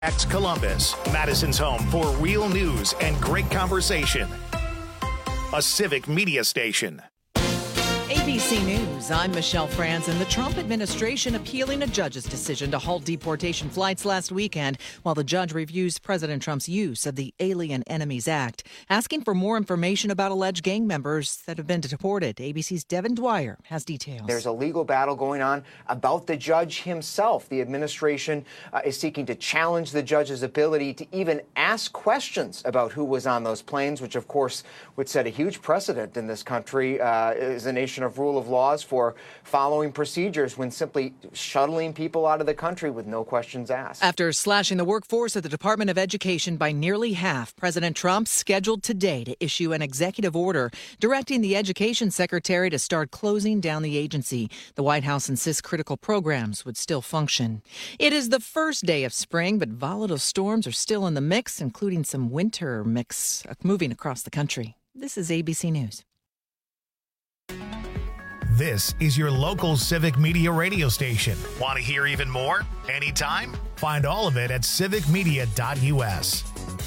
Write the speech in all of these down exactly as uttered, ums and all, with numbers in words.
X Columbus, Madison's home for real news and great conversation. A Civic Media station. A B C News, I'm Michelle Franzen. The Trump administration appealing a judge's decision to halt deportation flights last weekend while the judge reviews President Trump's use of the Alien Enemies Act, asking for more information about alleged gang members that have been deported. A B C's Devin Dwyer has details. There's a legal battle going on about the judge himself. The administration uh, is seeking to challenge the judge's ability to even ask questions about who was on those planes, which, of course, would set a huge precedent in this country uh, as a nation of rule of laws for following procedures when simply shuttling people out of the country with no questions asked. After slashing the workforce at the Department of Education by nearly half, President Trump scheduled today to issue an executive order directing the Education Secretary to start closing down the agency. The White House insists critical programs would still function. It is the first day of spring, but volatile storms are still in the mix, including some winter mix moving across the country. This is A B C News. This is your local Civic Media radio station. Want to hear even more? Anytime? Find all of it at civic media dot u s.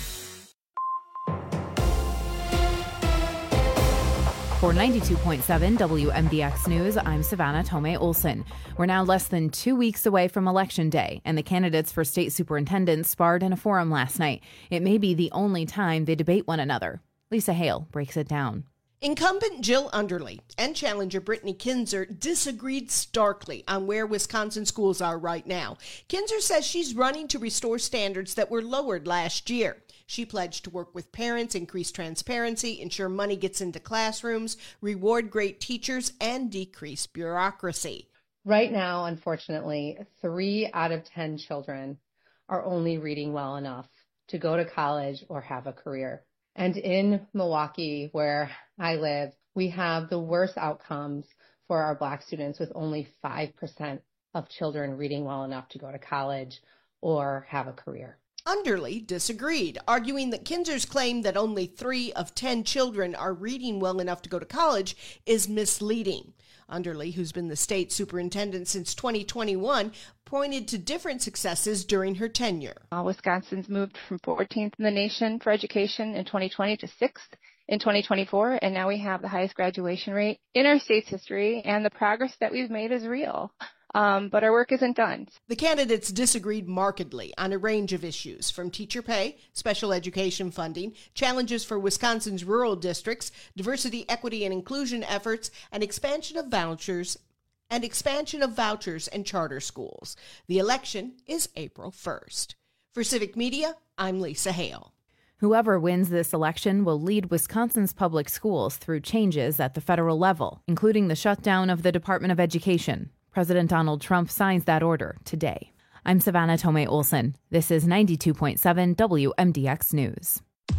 For ninety-two point seven W M D X News, I'm Savannah Tomei Olson. We're now less than two weeks away from Election Day, and the candidates for state superintendents sparred in a forum last night. It may be the only time they debate one another. Lisa Hale breaks it down. Incumbent Jill Underly and challenger Brittany Kinzer disagreed starkly on where Wisconsin schools are right now. Kinzer says she's running to restore standards that were lowered last year. She pledged to work with parents, increase transparency, ensure money gets into classrooms, reward great teachers, and decrease bureaucracy. Right now, unfortunately, three out of ten children are only reading well enough to go to college or have a career. And in Milwaukee, where I live, we have the worst outcomes for our Black students, with only five percent of children reading well enough to go to college or have a career. Underly disagreed, arguing that Kinzer's claim that only three of ten children are reading well enough to go to college is misleading. Underly, who's been the state superintendent since twenty twenty-one, pointed to different successes during her tenure. Uh, Wisconsin's moved from fourteenth in the nation for education in twenty twenty to sixth in twenty twenty-four, and now we have the highest graduation rate in our state's history, and the progress that we've made is real. Um, but our work isn't done. The candidates disagreed markedly on a range of issues, from teacher pay, special education funding, challenges for Wisconsin's rural districts, diversity, equity, and inclusion efforts, and expansion of vouchers and expansion of vouchers and charter schools. The election is April first. For Civic Media, I'm Lisa Hale. Whoever wins this election will lead Wisconsin's public schools through changes at the federal level, including the shutdown of the Department of Education. President Donald Trump signs that order today. I'm Savannah Tomei Olson. This is ninety-two point seven W M D X News.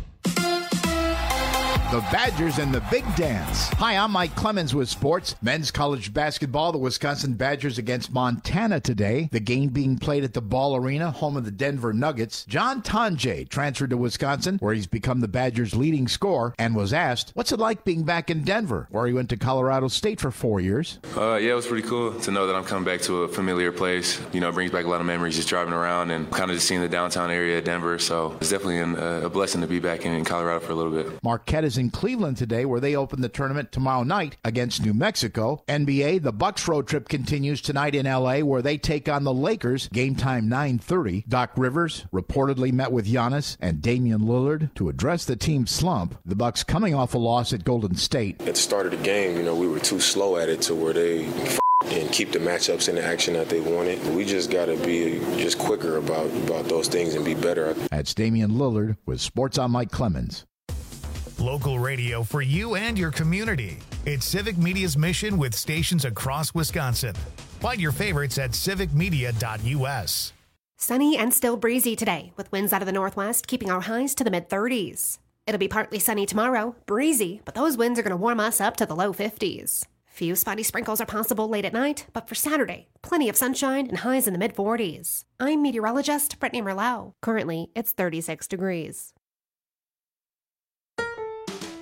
The Badgers and the Big Dance. Hi, I'm Mike Clemens with sports. Men's college basketball, the Wisconsin Badgers against Montana today. The game being played at the Ball Arena, home of the Denver Nuggets. John Tonje transferred to Wisconsin, where he's become the Badgers' leading scorer, and was asked, what's it like being back in Denver, where he went to Colorado State for four years? Uh, yeah, it was pretty cool to know that I'm coming back to a familiar place. You know, it brings back a lot of memories just driving around and kind of just seeing the downtown area of Denver. So it's definitely an, uh, a blessing to be back in, in Colorado for a little bit. Marquette is in Cleveland today, where they open the tournament tomorrow night against New Mexico. N B A, the Bucks road trip continues tonight in L A, where they take on the Lakers. Game time nine thirty. Doc Rivers reportedly met with Giannis and Damian Lillard to address the team's slump. The Bucks coming off a loss at Golden State. At the start of the game, you know, we were too slow at it to where they f- and keep the matchups in the action that they wanted. We just got to be just quicker about, about those things and be better. That's Damian Lillard with Sports on Mike Clemens. Local radio for you and your community. It's Civic Media's mission with stations across Wisconsin. Find your favorites at civic media dot u s. Sunny and still breezy today, with winds out of the northwest keeping our highs to the mid-thirties. It'll be partly sunny tomorrow, breezy, but those winds are going to warm us up to the low fifties. Few spotty sprinkles are possible late at night, but for Saturday, plenty of sunshine and highs in the mid-forties. I'm meteorologist Brittany Merlot. Currently, it's thirty-six degrees.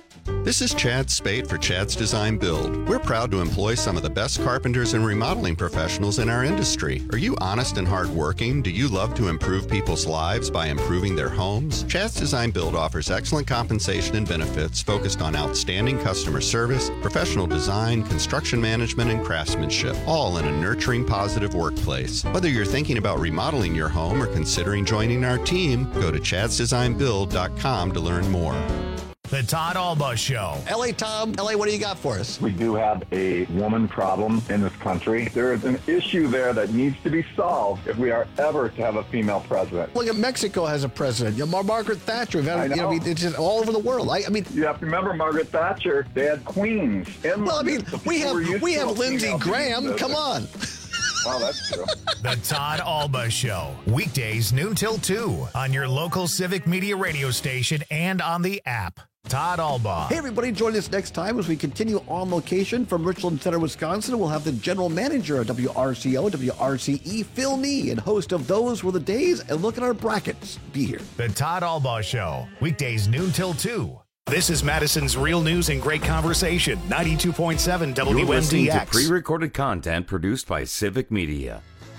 This is Chad Spate for Chad's Design Build. We're proud to employ some of the best carpenters and remodeling professionals in our industry. Are you honest and hardworking? Do you love to improve people's lives by improving their homes? Chad's Design Build offers excellent compensation and benefits focused on outstanding customer service, professional design, construction management, and craftsmanship, all in a nurturing, positive workplace. Whether you're thinking about remodeling your home or considering joining our team, go to chads design build dot com to learn more. The Todd Alba Show. L A Tom, L A, what do you got for us? We do have a woman problem in this country. There is an issue there that needs to be solved if we are ever to have a female president. Look at Mexico has a president. You know, Margaret Thatcher. We've had, I know. You know, it's just all over the world. I, I mean, you have to remember Margaret Thatcher. They had queens. And well, I mean, we have we have Lindsey Graham. Come on. Well, that's true. The Todd Alba Show. Weekdays noon till two on your local Civic Media radio station and on the app. Todd Alba. Hey, everybody, join us next time as we continue on location from Richland Center, Wisconsin. We'll have the general manager of W R C O, W R C E, Phil Nee, and host of Those Were the Days, and look at our brackets. Be here. The Todd Alba Show. Weekdays noon till two. This is Madison's Real News and Great Conversation, ninety-two point seven W M D X. You're listening to pre-recorded content produced by Civic Media.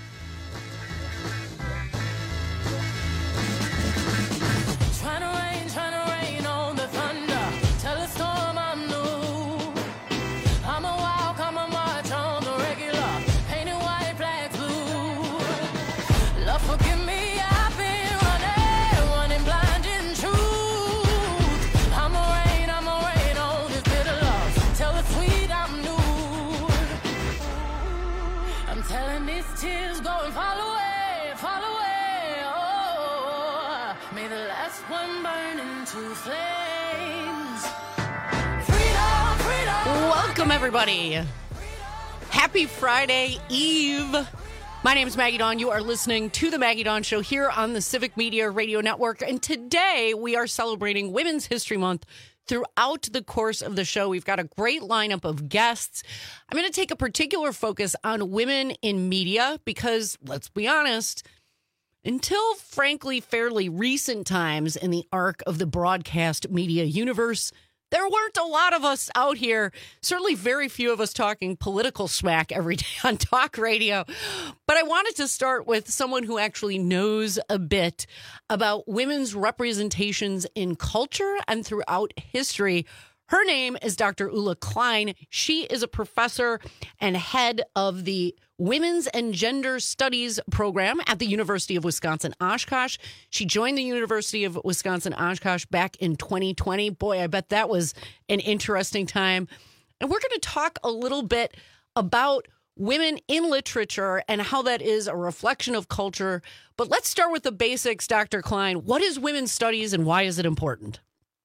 Welcome, everybody. Happy Friday Eve. My name is Maggie Dawn. You are listening to The Maggie Dawn Show here on the Civic Media Radio Network. And today we are celebrating Women's History Month. Throughout the course of the show, we've got a great lineup of guests. I'm going to take a particular focus on women in media because, let's be honest, until, frankly, fairly recent times in the arc of the broadcast media universe, there weren't a lot of us out here, certainly very few of us talking political smack every day on talk radio. But I wanted to start with someone who actually knows a bit about women's representations in culture and throughout history. Her name is Doctor Ulla Klein. She is a professor and head of the Women's and Gender Studies program at the University of Wisconsin-Oshkosh. She joined the University of Wisconsin-Oshkosh back in twenty twenty. Boy, I bet that was an interesting time. And we're going to talk a little bit about women in literature and how that is a reflection of culture. But let's start with the basics, Doctor Klein. What is women's studies and why is it important?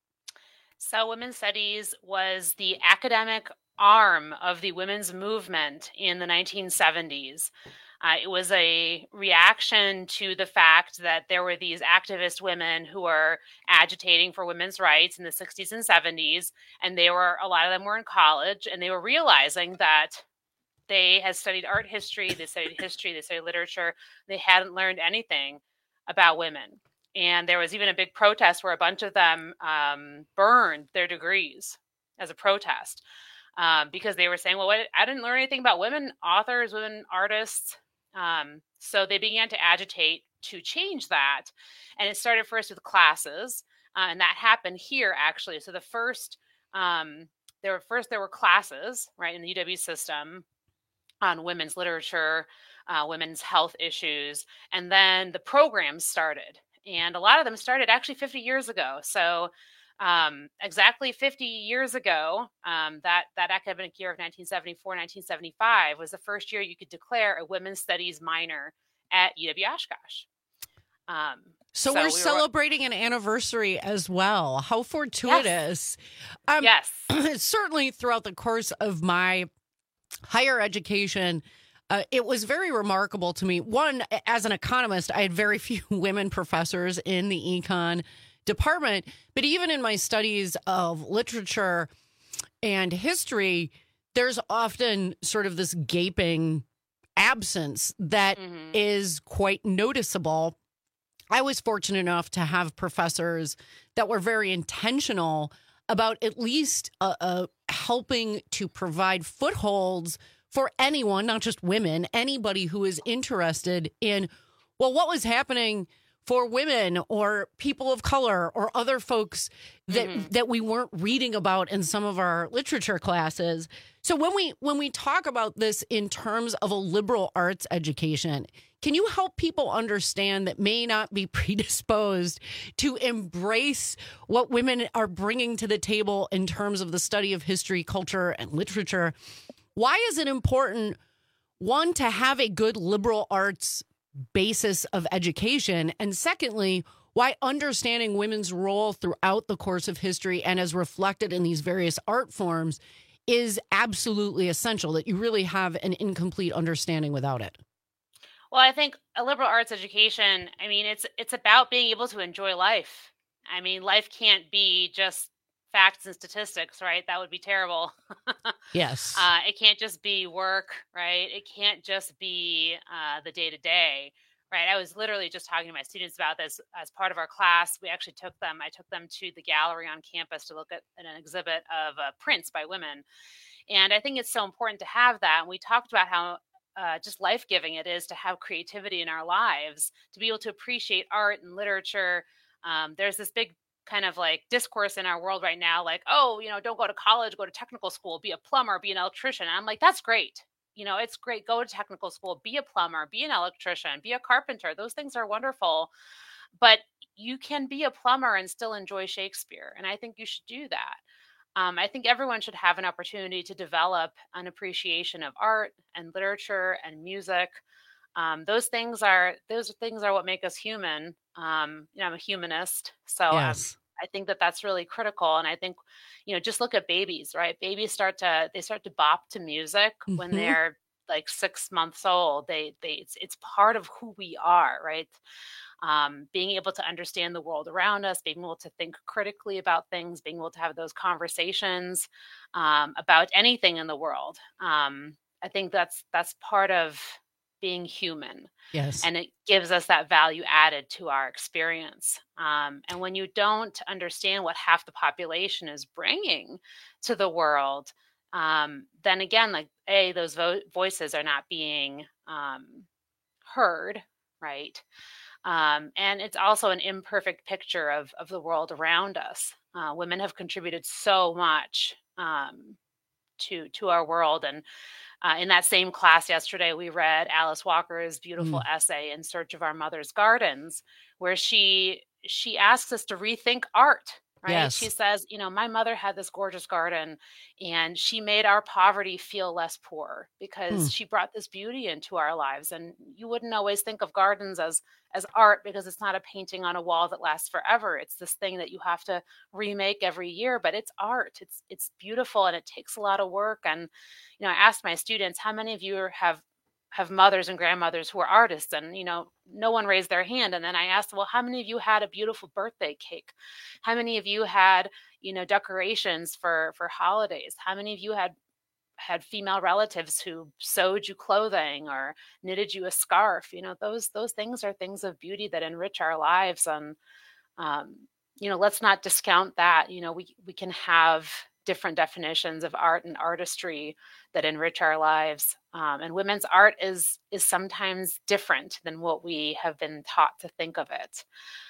So women's studies was the academic arm of the women's movement in the nineteen seventies. Uh, it was a reaction to the fact that there were these activist women who were agitating for women's rights in the sixties and seventies, and they were a lot of them were in college, and they were realizing that they had studied art history, they studied history, they studied literature, they hadn't learned anything about women. And there was even a big protest where a bunch of them um, burned their degrees as a protest. Um, because they were saying, well, what, I didn't learn anything about women authors, women artists. Um, so they began to agitate to change that. And it started first with classes. Uh, and that happened here, actually. So the first, um, there were first, there were classes, right, in the U W system on women's literature, uh, women's health issues. And then the programs started. And a lot of them started actually fifty years ago. So Um, exactly fifty years ago, um, that, that academic year of nineteen seventy-four, nineteen seventy-five was the first year you could declare a women's studies minor at U W Oshkosh. Um, so, so we're we celebrating were... an anniversary as well. How fortuitous. Yes. Um, yes. Certainly throughout the course of my higher education, uh, it was very remarkable to me. One, as an economist, I had very few women professors in the econ department, but even in my studies of literature and history, there's often sort of this gaping absence that mm-hmm. is quite noticeable. I was fortunate enough to have professors that were very intentional about at least uh, uh, helping to provide footholds for anyone, not just women, anybody who is interested in, well, what was happening for women or people of color or other folks that mm-hmm. that we weren't reading about in some of our literature classes. So when we when we talk about this in terms of a liberal arts education, can you help people understand that may not be predisposed to embrace what women are bringing to the table in terms of the study of history, culture, and literature? Why is it important, one, to have a good liberal arts basis of education, and secondly, why understanding women's role throughout the course of history and as reflected in these various art forms is absolutely essential, that you really have an incomplete understanding without it? Well, I think a liberal arts education, I mean, it's it's about being able to enjoy life. I mean, life can't be just facts and statistics, right? That would be terrible. Yes. Uh, it can't just be work, right? It can't just be uh, the day-to-day, right? I was literally just talking to my students about this as part of our class. We actually took them, I took them to the gallery on campus to look at an exhibit of uh, prints by women. And I think it's so important to have that. And we talked about how uh, just life-giving it is to have creativity in our lives, to be able to appreciate art and literature. Um, there's this big kind of like discourse in our world right now, like, oh, you know, don't go to college, go to technical school, be a plumber, be an electrician. And I'm like, that's great. You know, it's great. Go to technical school, be a plumber, be an electrician, be a carpenter. Those things are wonderful. But you can be a plumber and still enjoy Shakespeare. And I think you should do that. Um, I think everyone should have an opportunity to develop an appreciation of art and literature and music. Um, those things are those things are what make us human. Um, you know, I'm a humanist, so yes. um, I think that that's really critical. And I think, you know, just look at babies, right? Babies start to they start to bop to music mm-hmm. when they're like six months old. They they it's it's part of who we are, right? Um, being able to understand the world around us, being able to think critically about things, being able to have those conversations um, about anything in the world. Um, I think that's that's part of being human. Yes. And it gives us that value added to our experience. Um, and when you don't understand what half the population is bringing to the world, um, then again, like, A, those vo- voices are not being um, heard, right? Um, and it's also an imperfect picture of, of the world around us. Uh, women have contributed so much um, to to our world. And Uh, in that same class yesterday, we read Alice Walker's beautiful mm. essay, In Search of Our Mother's Gardens, where she she asks us to rethink art, right? Yes. She says, you know, my mother had this gorgeous garden and she made our poverty feel less poor because mm. she brought this beauty into our lives. And you wouldn't always think of gardens as as art because it's not a painting on a wall that lasts forever. It's this thing that you have to remake every year, but it's art. It's it's beautiful and it takes a lot of work. And, you know, I asked my students, how many of you have have mothers and grandmothers who are artists? And, you know, no one raised their hand. And then I asked, well, how many of you had a beautiful birthday cake? How many of you had, you know, decorations for, for holidays? How many of you had had female relatives who sewed you clothing or knitted you a scarf? You know, those, those things are things of beauty that enrich our lives. And, um, you know, let's not discount that. You know, we, we can have different definitions of art and artistry that enrich our lives. Um, and women's art is is sometimes different than what we have been taught to think of it.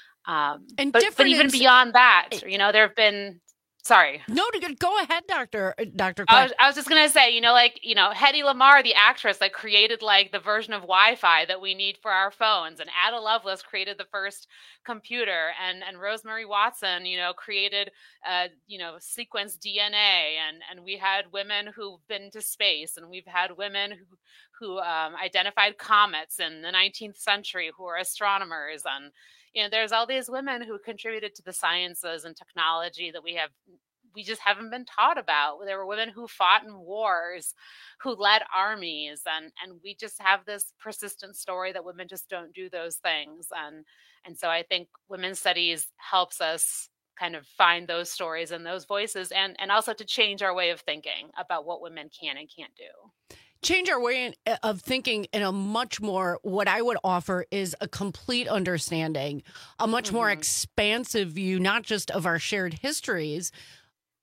Um, and but, but even beyond that, you know, there have been, sorry. No, go ahead, Doctor Doctor I was, I was just going to say, you know, like, you know, Hedy Lamarr, the actress that created like the version of Wi-Fi that we need for our phones, and Ada Lovelace created the first computer, and, and Rosemary Watson, you know, created, uh, you know, sequenced D N A, and, and we had women who've been to space, and we've had women who, who um, identified comets in the nineteenth century who are astronomers. And, you know, there's all these women who contributed to the sciences and technology that we have, we just haven't been taught about. There were women who fought in wars, who led armies, and, and we just have this persistent story that women just don't do those things. And, and so I think women's studies helps us kind of find those stories and those voices, and, and also to change our way of thinking about what women can and can't do. Change our way of thinking in a much more, what I would offer is a complete understanding, a much mm-hmm. more expansive view, not just of our shared histories,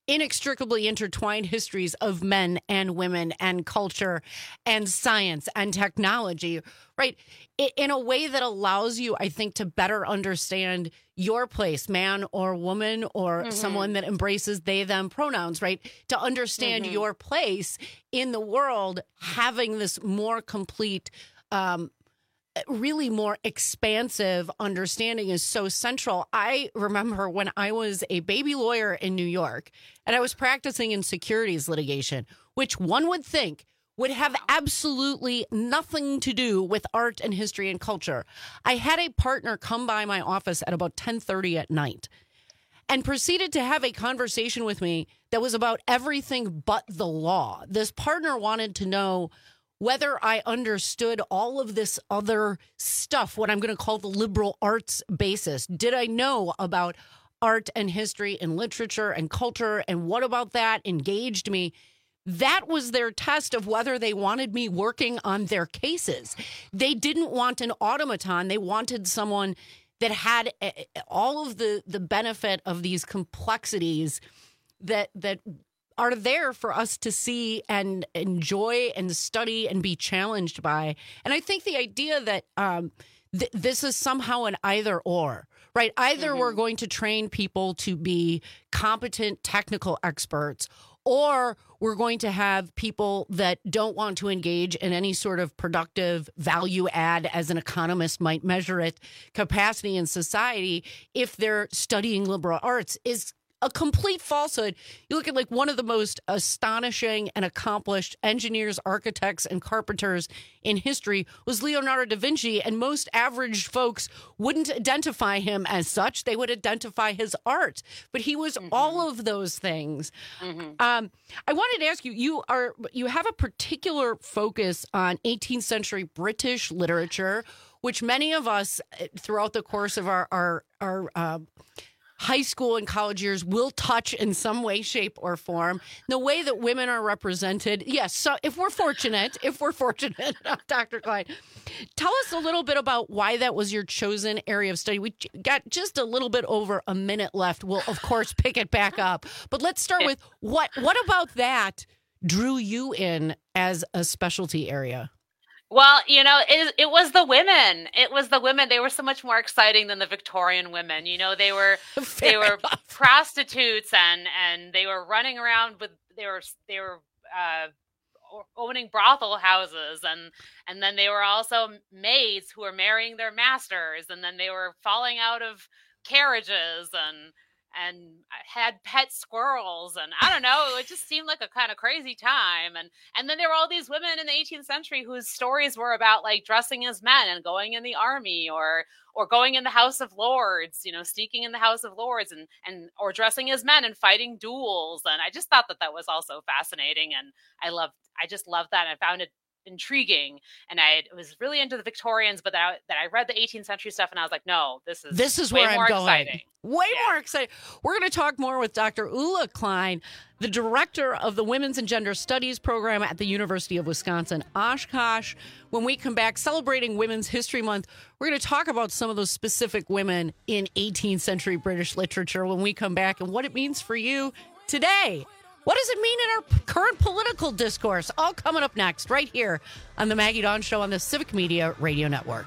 inextricably intertwined histories of men and women and culture and science and technology, right? In a way that allows you, I think, to better understand your place, man or woman, or mm-hmm. someone that embraces they, them pronouns, right? To understand mm-hmm. your place in the world, having this more complete, um, really more expansive understanding is so central. I remember when I was a baby lawyer in New York and I was practicing in securities litigation, which one would think would have absolutely nothing to do with art and history and culture. I had a partner come by my office at about ten thirty at night and proceeded to have a conversation with me that was about everything but the law. This partner wanted to know whether I understood all of this other stuff, what I'm going to call the liberal arts basis. Did I know about art and history and literature and culture? And what about that engaged me? That was their test of whether they wanted me working on their cases. They didn't want an automaton. They wanted someone that had all of the, the benefit of these complexities that that are there for us to see and enjoy and study and be challenged by. And I think the idea that um, th- this is somehow an either or, right? Either mm-hmm. we're going to train people to be competent technical experts, or we're going to have people that don't want to engage in any sort of productive value add, as an economist might measure it, capacity in society if they're studying liberal arts is a complete falsehood. You look at like one of the most astonishing and accomplished engineers, architects, and carpenters in history was Leonardo da Vinci, and most average folks wouldn't identify him as such. They would identify his art, but he was mm-hmm. all of those things. Mm-hmm. Um, I wanted to ask you, you are you have a particular focus on eighteenth century British literature, which many of us throughout the course of our our, our uh, high school and college years will touch in some way, shape, or form. The way that women are represented, yes, so if we're fortunate, if we're fortunate, Doctor Klein, tell us a little bit about why that was your chosen area of study. We got just a little bit over a minute left. We'll, of course, pick it back up. But let's start with what, what about that drew you in as a specialty area? Well, you know, it, it was the women. It was the women. They were so much more exciting than the Victorian women. You know, they were Fair they were enough. prostitutes and and they were running around with they were they were uh, owning brothel houses, and and then they were also maids who were marrying their masters, and then they were falling out of carriages and. and had pet squirrels, and I don't know, it just seemed like a kind of crazy time. And and then there were all these women in the eighteenth century whose stories were about like dressing as men and going in the army, or or going in the House of Lords, you know, sneaking in the House of Lords, and and or dressing as men and fighting duels. And I just thought that that was also fascinating, and I loved, I just loved that. And I found it intriguing, and I was really into the Victorians, but that I, that I read the eighteenth century stuff, and I was like, no, this is this is way where more I'm going. Exciting. Way yeah. more exciting. We're going to talk more with Doctor Ulla Klein, the director of the Women's and Gender Studies program at the University of Wisconsin Oshkosh. When we come back, celebrating Women's History Month, we're going to talk about some of those specific women in eighteenth century British literature when we come back, and what it means for you today. What does it mean in our current political discourse? All coming up next, right here on the Maggie Dawn Show on the Civic Media Radio Network.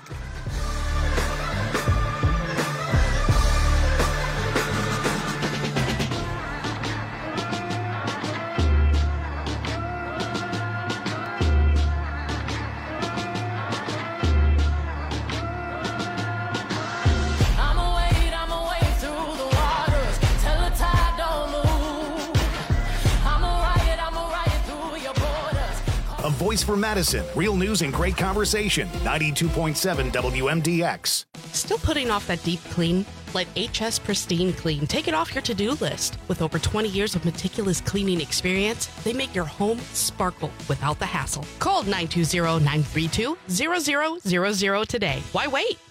Voice for Madison, real news and great conversation. ninety-two point seven W M D X. Still putting off that deep clean? Let H S Pristine Clean take it off your to-do list. With over twenty years of meticulous cleaning experience, they make your home sparkle without the hassle. Call nine two zero, nine three two, zero zero zero zero today. Why wait?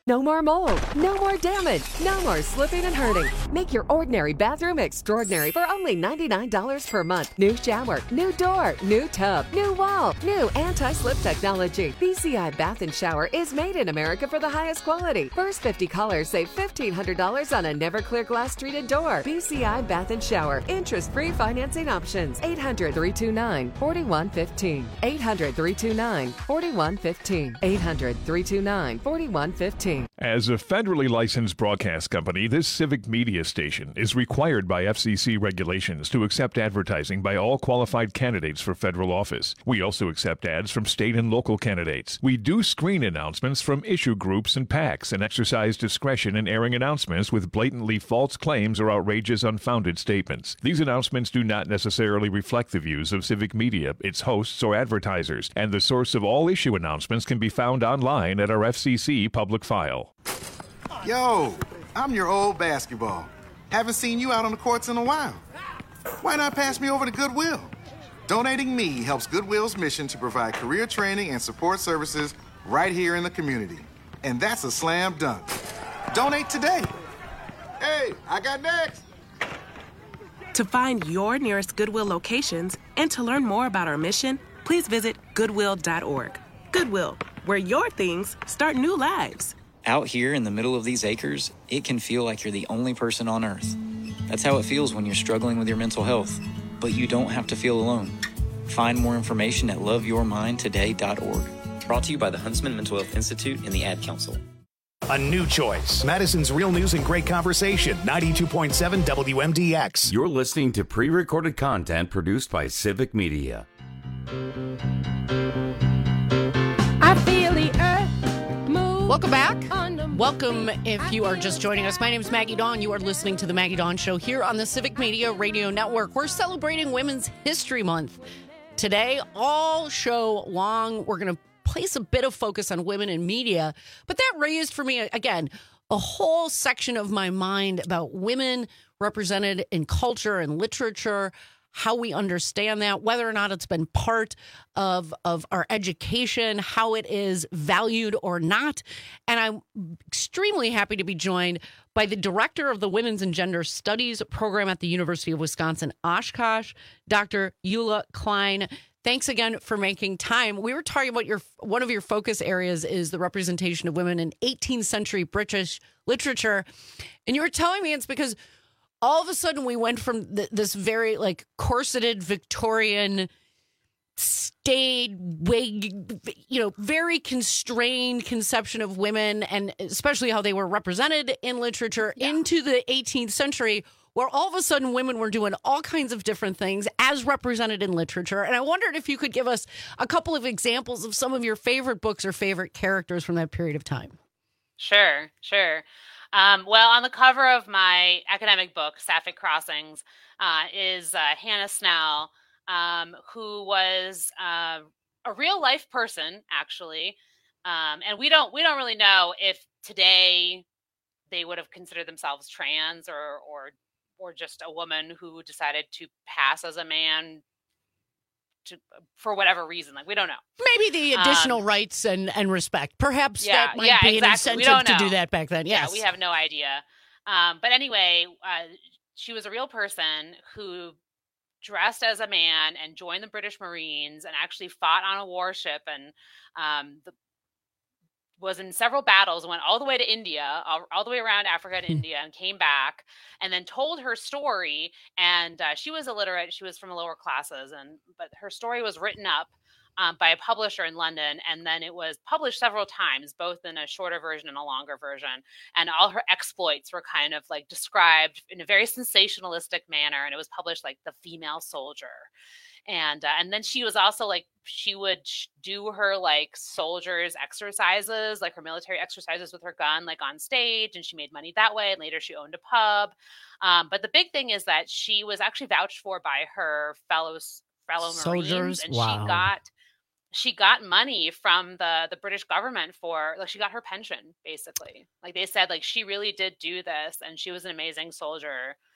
No more mold, no more damage, no more slipping and hurting. Make your ordinary bathroom extraordinary for only ninety-nine dollars per month. New shower, new door, new tub, new wall, new anti-slip technology. B C I Bath and Shower is made in America for the highest quality. First fifty callers save fifteen hundred dollars on a Never-Clear glass treated door. B C I Bath and Shower. Interest-free financing options. eight hundred, three two nine, four one one five. eight hundred, three two nine, four one one five. eight hundred, three two nine, four one one five. As a federally licensed broadcast company, this civic media station is required by F C C regulations to accept advertising by all qualified candidates for federal office. We also accept ads from state and local candidates. We do screen announcements from issue groups and PACs and exercise discretion in airing announcements with blatantly false claims or outrageous unfounded statements. These announcements do not necessarily reflect the views of Civic Media, its hosts, or advertisers, and the source of all issue announcements can be found online at our F C C public file. Yo, I'm your old basketball. Haven't seen you out on the courts in a while. Why not pass me over to Goodwill? Donating me helps Goodwill's mission to provide career training and support services right here in the community. And that's a slam dunk. Donate today. Hey, I got next. To find your nearest Goodwill locations and to learn more about our mission, please visit goodwill dot org. Goodwill, where your things start new lives. Out here in the middle of these acres, it can feel like you're the only person on Earth. That's how it feels when you're struggling with your mental health. But you don't have to feel alone. Find more information at love your mind today dot org. Brought to you by the Huntsman Mental Health Institute and the Ad Council. A new choice. Madison's Real News and Great Conversation, ninety-two point seven W M D X. You're listening to pre-recorded content produced by Civic Media. I feel the earth move. Welcome back. Welcome if you are just joining us. My name is Maggie Dawn. You are listening to The Maggie Dawn Show here on the Civic Media Radio Network. We're celebrating Women's History Month. Today, all show long, we're going to place a bit of focus on women in media. But that raised for me, again, a whole section of my mind about women represented in culture and literature, how we understand that, whether or not it's been part of, of our education, how it is valued or not. And I'm extremely happy to be joined by the director of the Women's and Gender Studies program at the University of Wisconsin, Oshkosh, Doctor Eula Klein. Thanks again for making time. We were talking about your one of your focus areas is the representation of women in eighteenth century British literature. And you were telling me it's because all of a sudden we went from th- this very like corseted Victorian staid wig, you know, very constrained conception of women and especially how they were represented in literature yeah. into the eighteenth century, where all of a sudden women were doing all kinds of different things as represented in literature. And I wondered if you could give us a couple of examples of some of your favorite books or favorite characters from that period of time. Sure, sure. Um, well, on the cover of my academic book, Sapphic Crossings, uh, is uh, Hannah Snell, um, who was uh, a real life person, actually. Um, and we don't we don't really know if today they would have considered themselves trans or or or just a woman who decided to pass as a man to, for whatever reason. Like, we don't know. Maybe the additional um, rights and, and respect. Perhaps yeah, that might yeah, be exactly. an incentive to do that back then. Yes. Yeah, we have no idea. Um, but anyway, uh, she was a real person who dressed as a man and joined the British Marines and actually fought on a warship and um, the, was in several battles, went all the way to India, all, all the way around Africa and India, and came back and then told her story. And uh, she was illiterate. She was from lower classes, and but her story was written up um, by a publisher in London. And then it was published several times, both in a shorter version and a longer version. And all her exploits were kind of like described in a very sensationalistic manner. And it was published like The Female Soldier. And uh, and then she was also like, she would sh- do her like soldiers exercises, like her military exercises with her gun, like on stage. And she made money that way. And later she owned a pub. Um, but the big thing is that she was actually vouched for by her fellow, fellow soldiers. Marines. And wow. she got she got money from the, the British government for, like, she got her pension, basically. Like they said, like she really did do this. And she was an amazing soldier.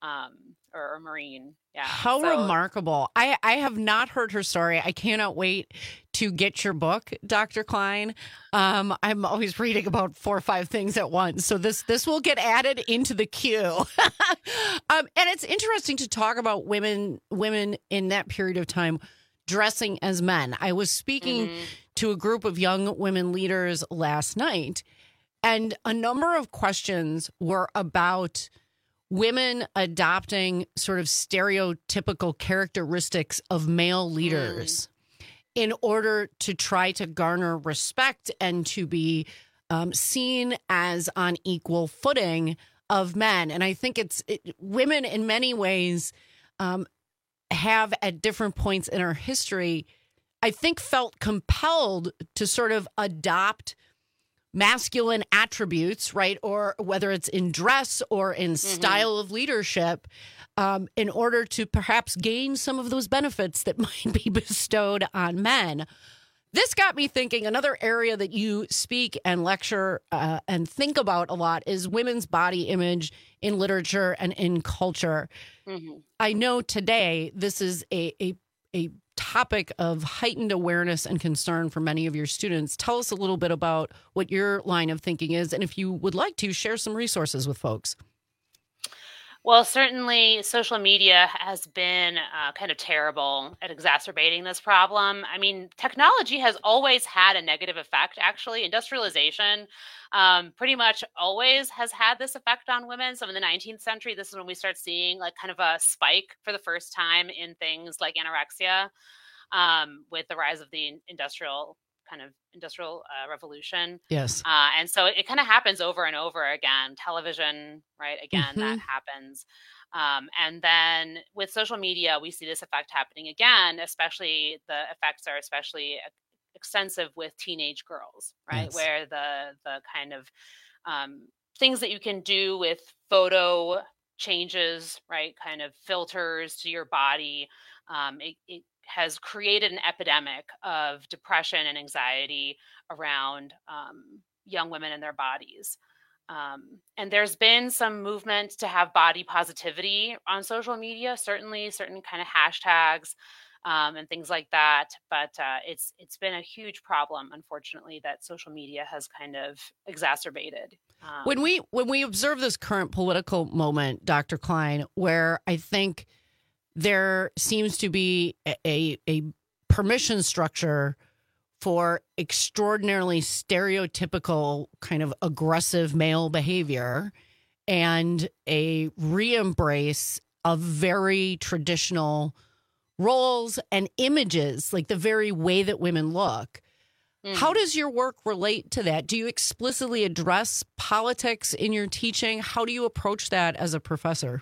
um, or a Marine. Yeah. How So- remarkable. I, I have not heard her story. I cannot wait to get your book, Doctor Klein. Um, I'm always reading about four or five things at once. So this this will get added into the queue. um, and it's interesting to talk about women women in that period of time dressing as men. I was speaking Mm-hmm. to a group of young women leaders last night, and a number of questions were about women adopting sort of stereotypical characteristics of male leaders mm. in order to try to garner respect and to be um, seen as on equal footing of men. And I think it's it, women in many ways um, have at different points in our history, I think, felt compelled to sort of adopt masculine attributes, right? Or whether it's in dress or in mm-hmm. style of leadership, um, in order to perhaps gain some of those benefits that might be bestowed on men. This got me thinking, another area that you speak and lecture uh, and think about a lot is women's body image in literature and in culture. Mm-hmm. I know today this is a, a, a topic of heightened awareness and concern for many of your students. Tell us a little bit about what your line of thinking is, and if you would like to, share some resources with folks. Well, certainly social media has been uh, kind of terrible at exacerbating this problem. I mean, technology has always had a negative effect, actually. Industrialization um, pretty much always has had this effect on women. So in the nineteenth century, this is when we start seeing like kind of a spike for the first time in things like anorexia um, with the rise of the industrial kind of industrial uh, revolution. Yes. Uh, and so it, it kind of happens over and over again. Television, right? Again, mm-hmm. that happens. Um, and then with social media, we see this effect happening again, especially the effects are especially extensive with teenage girls, right? Yes. Where the, the kind of um, things that you can do with photo changes, right? Kind of filters to your body. Um, it, it has created an epidemic of depression and anxiety around um, young women and their bodies. Um, and there's been some movement to have body positivity on social media, certainly certain kind of hashtags um, and things like that. But uh, it's it's been a huge problem, unfortunately, that social media has kind of exacerbated. Um, when we when we observe this current political moment, Doctor Klein, where I think there seems to be a, a permission structure for extraordinarily stereotypical kind of aggressive male behavior and a re-embrace of very traditional roles and images, like the very way that women look. Mm. How does your work relate to that? Do you explicitly address politics in your teaching? How do you approach that as a professor?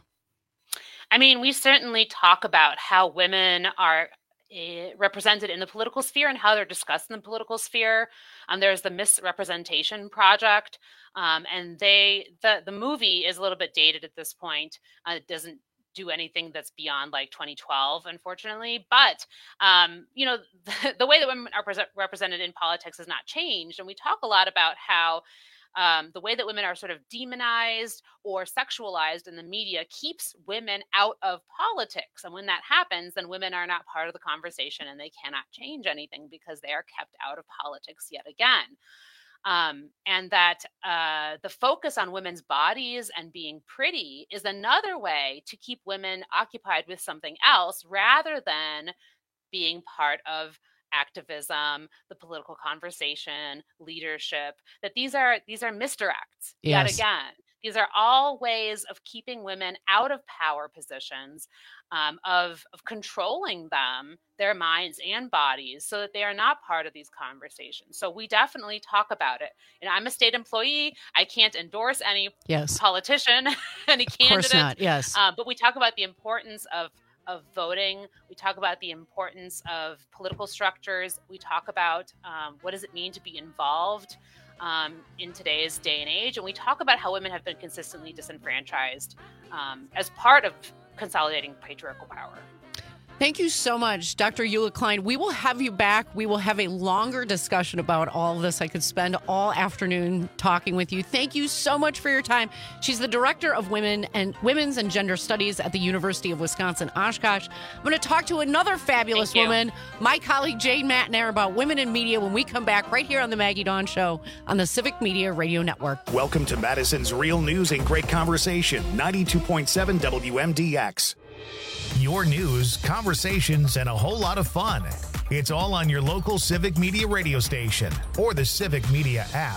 I mean, we certainly talk about how women are uh, represented in the political sphere and how they're discussed in the political sphere. Um, there's the Misrepresentation Project, um, and they the the movie is a little bit dated at this point. Uh, it doesn't do anything that's beyond like twenty twelve, unfortunately. But um, you know, the, the way that women are pre- represented in politics has not changed, and we talk a lot about how. Um, the way that women are sort of demonized or sexualized in the media keeps women out of politics. And when that happens, then women are not part of the conversation and they cannot change anything because they are kept out of politics yet again. Um, and that uh, the focus on women's bodies and being pretty is another way to keep women occupied with something else rather than being part of activism, the political conversation, leadership, that these are these are misdirects Yes. yet again. These are all ways of keeping women out of power positions, um, of, of controlling them, their minds and bodies, so that they are not part of these conversations. So we definitely talk about it. And I'm a state employee. I can't endorse any Yes. politician, any Of candidate. course not. Yes. Uh, but we talk about the importance of of voting. We talk about the importance of political structures. We talk about um, what does it mean to be involved um, in today's day and age. And we talk about how women have been consistently disenfranchised um, as part of consolidating patriarchal power. Thank you so much, Doctor Eula Klein. We will have you back. We will have a longer discussion about all of this. I could spend all afternoon talking with you. Thank you so much for your time. She's the Director of Women and Women's and Gender Studies at the University of Wisconsin-Oshkosh. I'm going to talk to another fabulous woman, my colleague Jane Matnair, about women in media when we come back right here on the Maggie Dawn Show on the Civic Media Radio Network. Welcome to Madison's Real News and Great Conversation, ninety-two point seven W M D X. Your news, conversations, and a whole lot of fun. It's all on your local Civic Media radio station or the Civic Media app.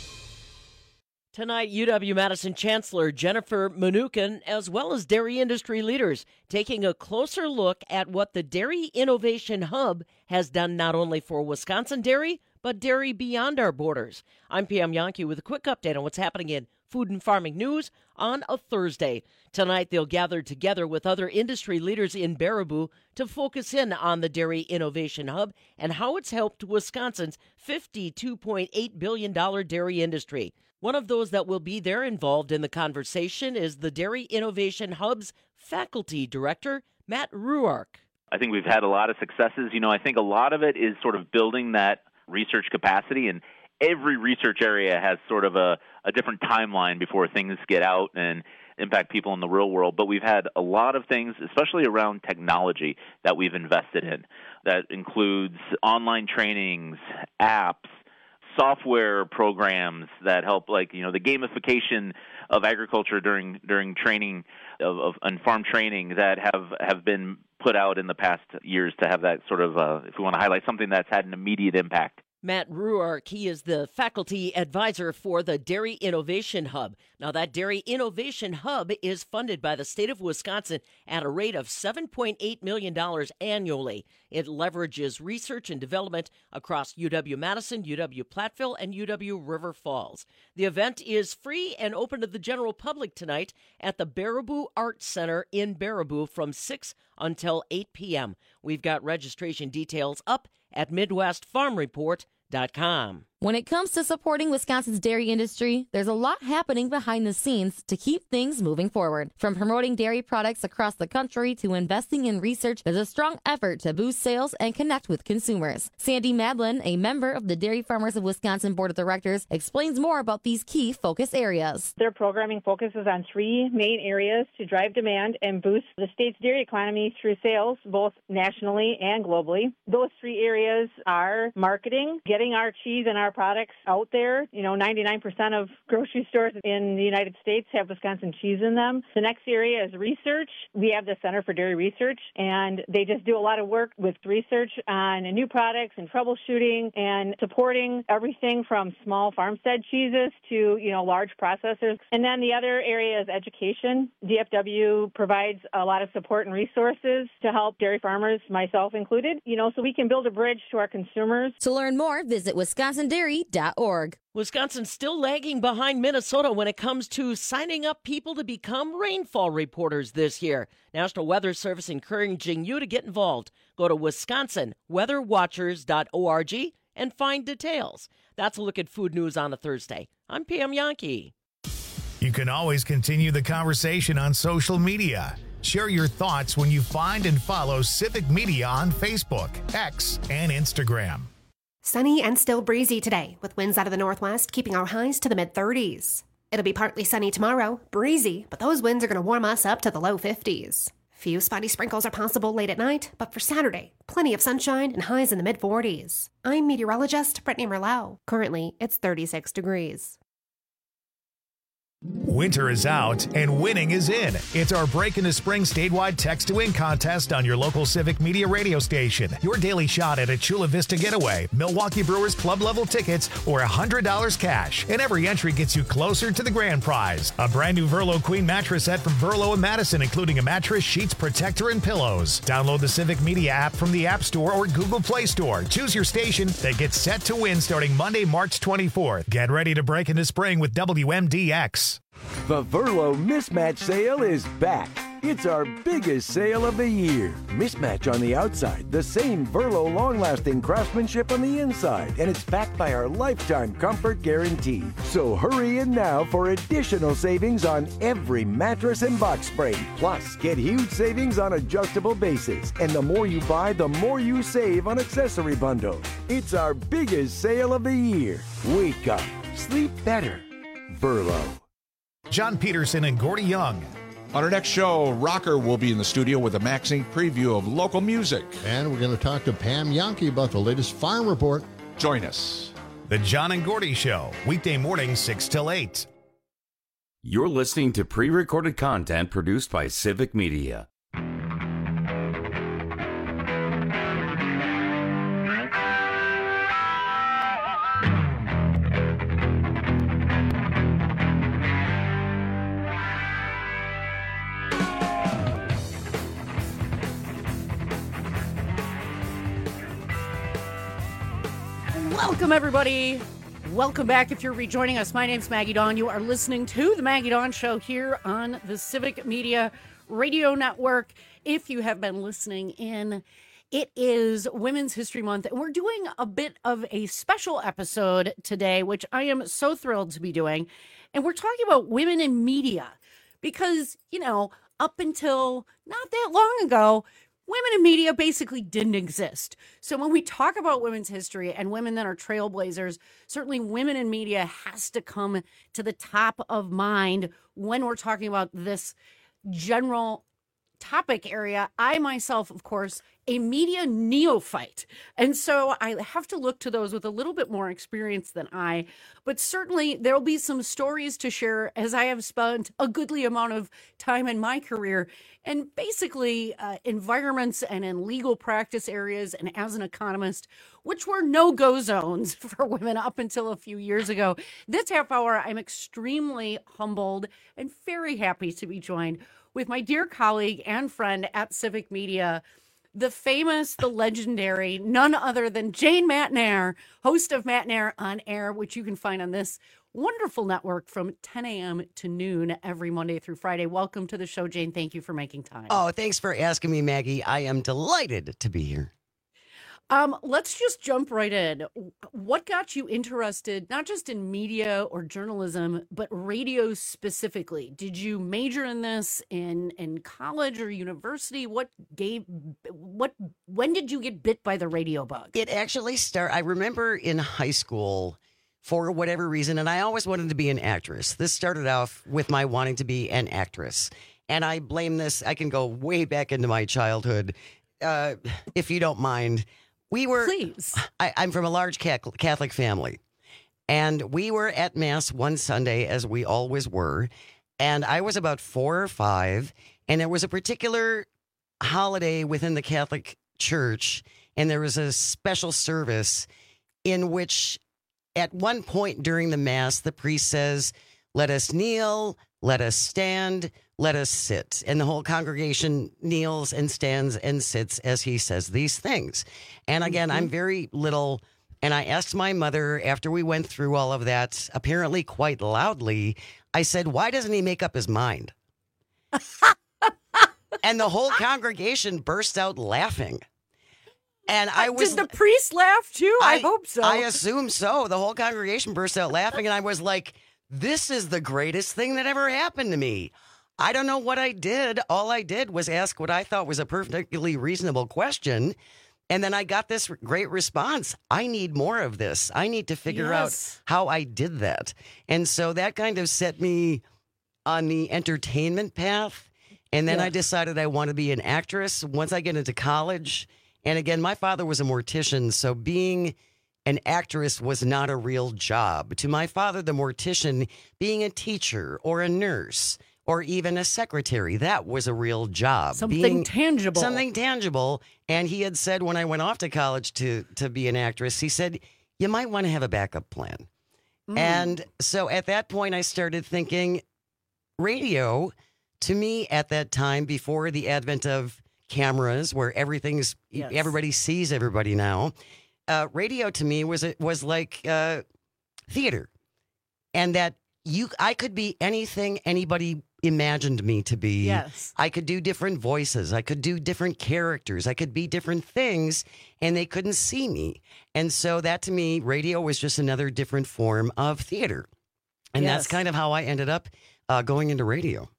Tonight, U W-Madison Chancellor Jennifer Mnookin, as well as dairy industry leaders, taking a closer look at what the Dairy Innovation Hub has done not only for Wisconsin dairy, but dairy beyond our borders. I'm Pam Yankee with a quick update on what's happening in food and farming news on a Thursday. Tonight, they'll gather together with other industry leaders in Baraboo to focus in on the Dairy Innovation Hub and how it's helped Wisconsin's fifty-two point eight billion dollars dairy industry. One of those that will be there involved in the conversation is the Dairy Innovation Hub's faculty director, Matt Ruark. I think we've had a lot of successes. You know, I think a lot of it is sort of building that research capacity, and every research area has sort of a, a different timeline before things get out and impact people in the real world. But we've had a lot of things, especially around technology, that we've invested in. That includes online trainings, apps, software programs that help, like, you know, the gamification of agriculture during during training of, of and farm training that have, have been put out in the past years to have that sort of, uh, if we want to highlight something that's had an immediate impact. Matt Ruark, he is the faculty advisor for the Dairy Innovation Hub. Now, that Dairy Innovation Hub is funded by the state of Wisconsin at a rate of seven point eight million dollars annually. It leverages research and development across U W-Madison, U W-Platteville, and U W-River Falls. The event is free and open to the general public tonight at the Baraboo Arts Center in Baraboo from six until eight p.m. We've got registration details up at Midwest Farm Report dot com. When it comes to supporting Wisconsin's dairy industry, there's a lot happening behind the scenes to keep things moving forward. From promoting dairy products across the country to investing in research, there's a strong effort to boost sales and connect with consumers. Sandy Madlin, a member of the Dairy Farmers of Wisconsin Board of Directors, explains more about these key focus areas. Their programming focuses on three main areas to drive demand and boost the state's dairy economy through sales, both nationally and globally. Those three areas are marketing, getting our cheese and our products out there. You know, ninety-nine percent of grocery stores in the United States have Wisconsin cheese in them. The next area is research. We have the Center for Dairy Research, and they just do a lot of work with research on new products and troubleshooting and supporting everything from small farmstead cheeses to, you know, large processors. And then the other area is education. D F W provides a lot of support and resources to help dairy farmers, myself included, you know, so we can build a bridge to our consumers. To learn more, visit Wisconsin Dairy dot org. Wisconsin's still lagging behind Minnesota when it comes to signing up people to become rainfall reporters this year. National Weather Service encouraging you to get involved. Go to Wisconsin Weather Watchers dot org and find details. That's a look at food news on a Thursday. I'm Pam Yankee. You can always continue the conversation on social media. Share your thoughts when you find and follow Civic Media on Facebook, X, and Instagram. Sunny and still breezy today, with winds out of the northwest keeping our highs to the mid-thirties. It'll be partly sunny tomorrow, breezy, but those winds are going to warm us up to the low fifties. Few spotty sprinkles are possible late at night, but for Saturday, plenty of sunshine and highs in the mid-forties. I'm meteorologist Brittany Merlot. Currently, it's thirty-six degrees. Winter is out and winning is in. It's our Break into Spring statewide Text to Win contest on your local Civic Media radio station. Your daily shot at a Chula Vista getaway, Milwaukee Brewers club level tickets, or one hundred dollars cash. And every entry gets you closer to the grand prize. A brand new Verlo Queen mattress set from Verlo and Madison, including a mattress, sheets, protector, and pillows. Download the Civic Media app from the App Store or Google Play Store. Choose your station that gets set to win starting Monday, March twenty-fourth. Get ready to break into spring with W M D X. The Verlo Mismatch Sale is back. It's our biggest sale of the year. Mismatch on the outside, the same Verlo long-lasting craftsmanship on the inside, and it's backed by our lifetime comfort guarantee. So hurry in now for additional savings on every mattress and box spring. Plus, get huge savings on adjustable bases. And the more you buy, the more you save on accessory bundles. It's our biggest sale of the year. Wake up. Sleep better. Verlo. John Peterson and Gordy Young. On our next show, Rocker will be in the studio with a Maxine preview of local music. And we're going to talk to Pam Yankee about the latest farm report. Join us. The John and Gordy Show, weekday mornings six till eight. You're listening to pre-recorded content produced by Civic Media. Welcome, everybody. Welcome back if you're rejoining us. My name's Maggie Dawn. You are listening to The Maggie Dawn Show here on the Civic Media Radio Network. If you have been listening in, it is Women's History Month, and we're doing a bit of a special episode today, which I am so thrilled to be doing. And we're talking about women in media because, you know, up until not that long ago, women in media basically didn't exist. So when we talk about women's history and women that are trailblazers, certainly women in media has to come to the top of mind when we're talking about this general topic area. I myself, of course, a media neophyte. And so I have to look to those with a little bit more experience than I. But certainly there'll be some stories to share as I have spent a goodly amount of time in my career and basically uh, environments and in legal practice areas and as an economist, which were no-go zones for women up until a few years ago. This half hour, I'm extremely humbled and very happy to be joined with my dear colleague and friend at Civic Media, the famous, the legendary, none other than Jane Matenaer, host of Matenaer on Air, which you can find on this wonderful network from ten a.m. to noon every Monday through Friday. Welcome to the show, Jane. Thank you for making time. Oh, thanks for asking me, Maggie. I am delighted to be here. Um, let's just jump right in. What got you interested, not just in media or journalism, but radio specifically? Did you major in this in, in college or university? What gave, what, when did you get bit by the radio bug? It actually started, I remember in high school, for whatever reason, and I always wanted to be an actress. This started off with my wanting to be an actress. And I blame this, I can go way back into my childhood, uh, if you don't mind. We were, Please. I, I'm from a large Catholic family, and we were at Mass one Sunday, as we always were, and I was about four or five, and there was a particular holiday within the Catholic Church, and there was a special service in which at one point during the Mass, the priest says, "Let us kneel, let us stand, let us sit." And the whole congregation kneels and stands and sits as he says these things. And again, mm-hmm. I'm very little, and I asked my mother after we went through all of that, apparently quite loudly, I said, "Why doesn't he make up his mind?" And the whole congregation burst out laughing. And I was. Did the priest laugh too? I, I hope so. I assume so. The whole congregation burst out laughing, and I was like, this is the greatest thing that ever happened to me. I don't know what I did. All I did was ask what I thought was a perfectly reasonable question. And then I got this great response. I need more of this. I need to figure Yes. out how I did that. And so that kind of set me on the entertainment path. And then Yeah. I decided I want to be an actress once I get into college. And again, my father was a mortician, so being an actress was not a real job. To my father, the mortician, being a teacher or a nurse or even a secretary, that was a real job. Something being, tangible. Something tangible. And he had said when I went off to college to, to be an actress, he said, you might want to have a backup plan. Mm. And so at that point, I started thinking radio, to me at that time, before the advent of cameras where everything's, Yes. everybody sees everybody now, uh, radio to me was, was like uh, theater. And that you, I could be anything anybody imagined me to be. Yes. I could do different voices. I could do different characters. I could be different things, and they couldn't see me. And so that to me, radio was just another different form of theater. And Yes. that's kind of how I ended up uh, going into radio.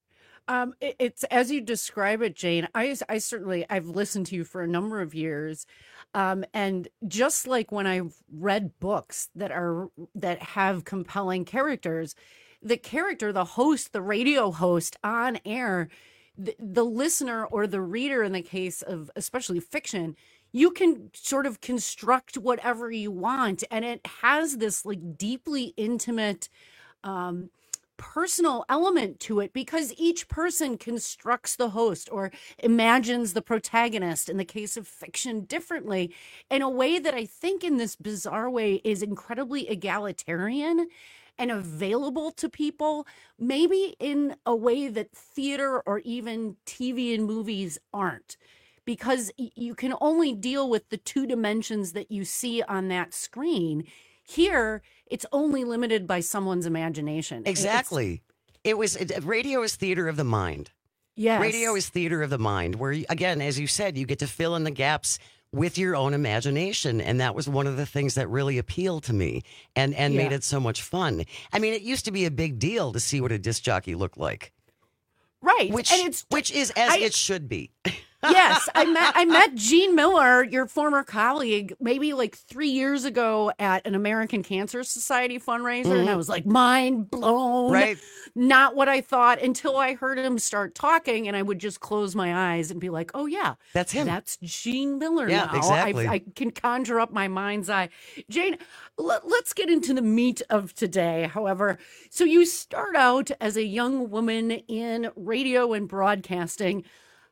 Um, it- it's as you describe it, Jane. I, I certainly I've listened to you for a number of years, um, and just like when I've read books that are that have compelling characters, the character, the host, the radio host on air, the, the listener or the reader, in the case of especially fiction, you can sort of construct whatever you want, and it has this like deeply intimate. Um, personal element to it because each person constructs the host or imagines the protagonist in the case of fiction differently in a way that I think in this bizarre way is incredibly egalitarian and available to people, maybe in a way that theater or even T V and movies aren't. Because y- you can only deal with the two dimensions that you see on that screen. Here, it's only limited by someone's imagination. Exactly. It was it, radio is theater of the mind. Yes. Radio is theater of the mind, where, you- again, as you said, you get to fill in the gaps with your own imagination. And that was one of the things that really appealed to me and, and Yeah. made it so much fun. I mean, it used to be a big deal to see what a disc jockey looked like. Right. Which, and it's which is as I- it should be. Yes, I met I met Gene Miller, your former colleague, maybe like three years ago at an American Cancer Society fundraiser, and I Mhm. was like mind blown. Right. Not what I thought until I heard him start talking, and I would just close my eyes and be like, "Oh yeah, That's him. That's Gene Miller." Yeah, now exactly. I, I can conjure up my mind's eye. Jane, let, let's get into the meat of today. However, so you start out as a young woman in radio and broadcasting.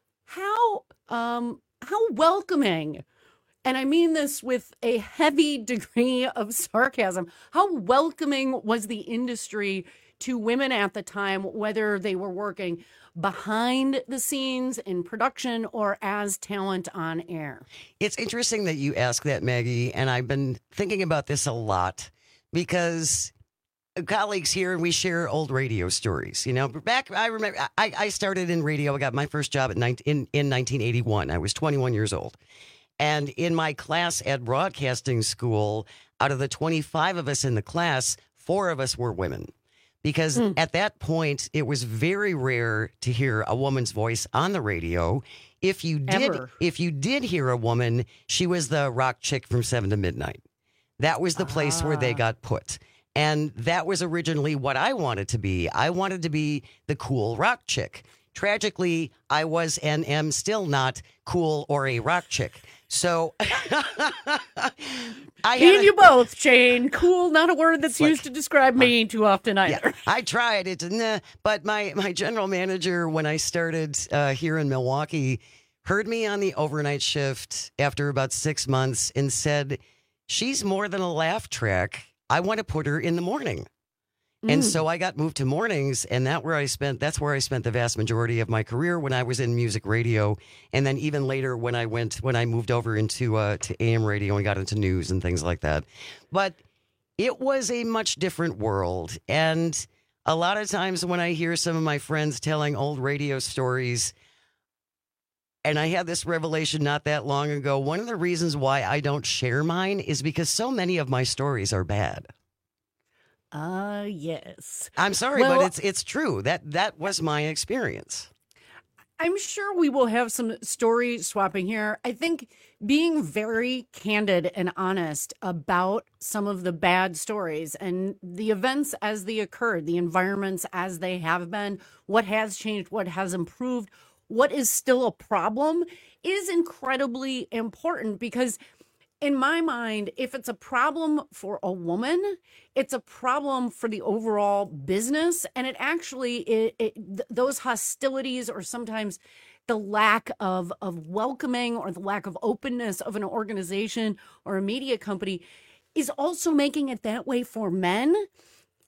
How um how welcoming, and I mean this with a heavy degree of sarcasm, how welcoming was the industry to women at the time, whether they were working behind the scenes in production or as talent on air? It's interesting that you ask that, Maggie, and I've been thinking about this a lot because colleagues here and we share old radio stories. You know, back I remember I, I started in radio. I got my first job at nineteen, in, in nineteen eighty-one. I was twenty-one years old. And in my class at broadcasting school, out of the twenty-five of us in the class, four of us were women. Because Hmm. at that point, it was very rare to hear a woman's voice on the radio. If you did, Ever. if you did hear a woman, she was the rock chick from seven to midnight. That was the place where they Ah. got put. And that was originally what I wanted to be. I wanted to be the cool rock chick. Tragically, I was and am still not cool or a rock chick. So I Me had and a- you both, Jane. Cool, not a word that's like- used to describe me too often either. Yeah, I tried it, nah, but my my general manager, when I started uh, here in Milwaukee, heard me on the overnight shift after about six months and said, "She's more than a laugh track. I want to put her in the morning." And Mm. so I got moved to mornings, and that where I spent. That's where I spent the vast majority of my career when I was in music radio, and then even later when I went when I moved over into uh, to A M radio and got into news and things like that. But it was a much different world, and a lot of times when I hear some of my friends telling old radio stories, and I had this revelation not that long ago. One of the reasons why I don't share mine is because so many of my stories are bad. Ah, yes. I'm sorry, Well- but it's it's true. That that was my experience. I'm sure we will have some story swapping here. I think being very candid and honest about some of the bad stories and the events as they occurred, the environments as they have been, what has changed, what has improved, what is still a problem is incredibly important because in my mind, if it's a problem for a woman, it's a problem for the overall business. And it actually, it, it, th- those hostilities or sometimes the lack of, of welcoming or the lack of openness of an organization or a media company is also making it that way for men.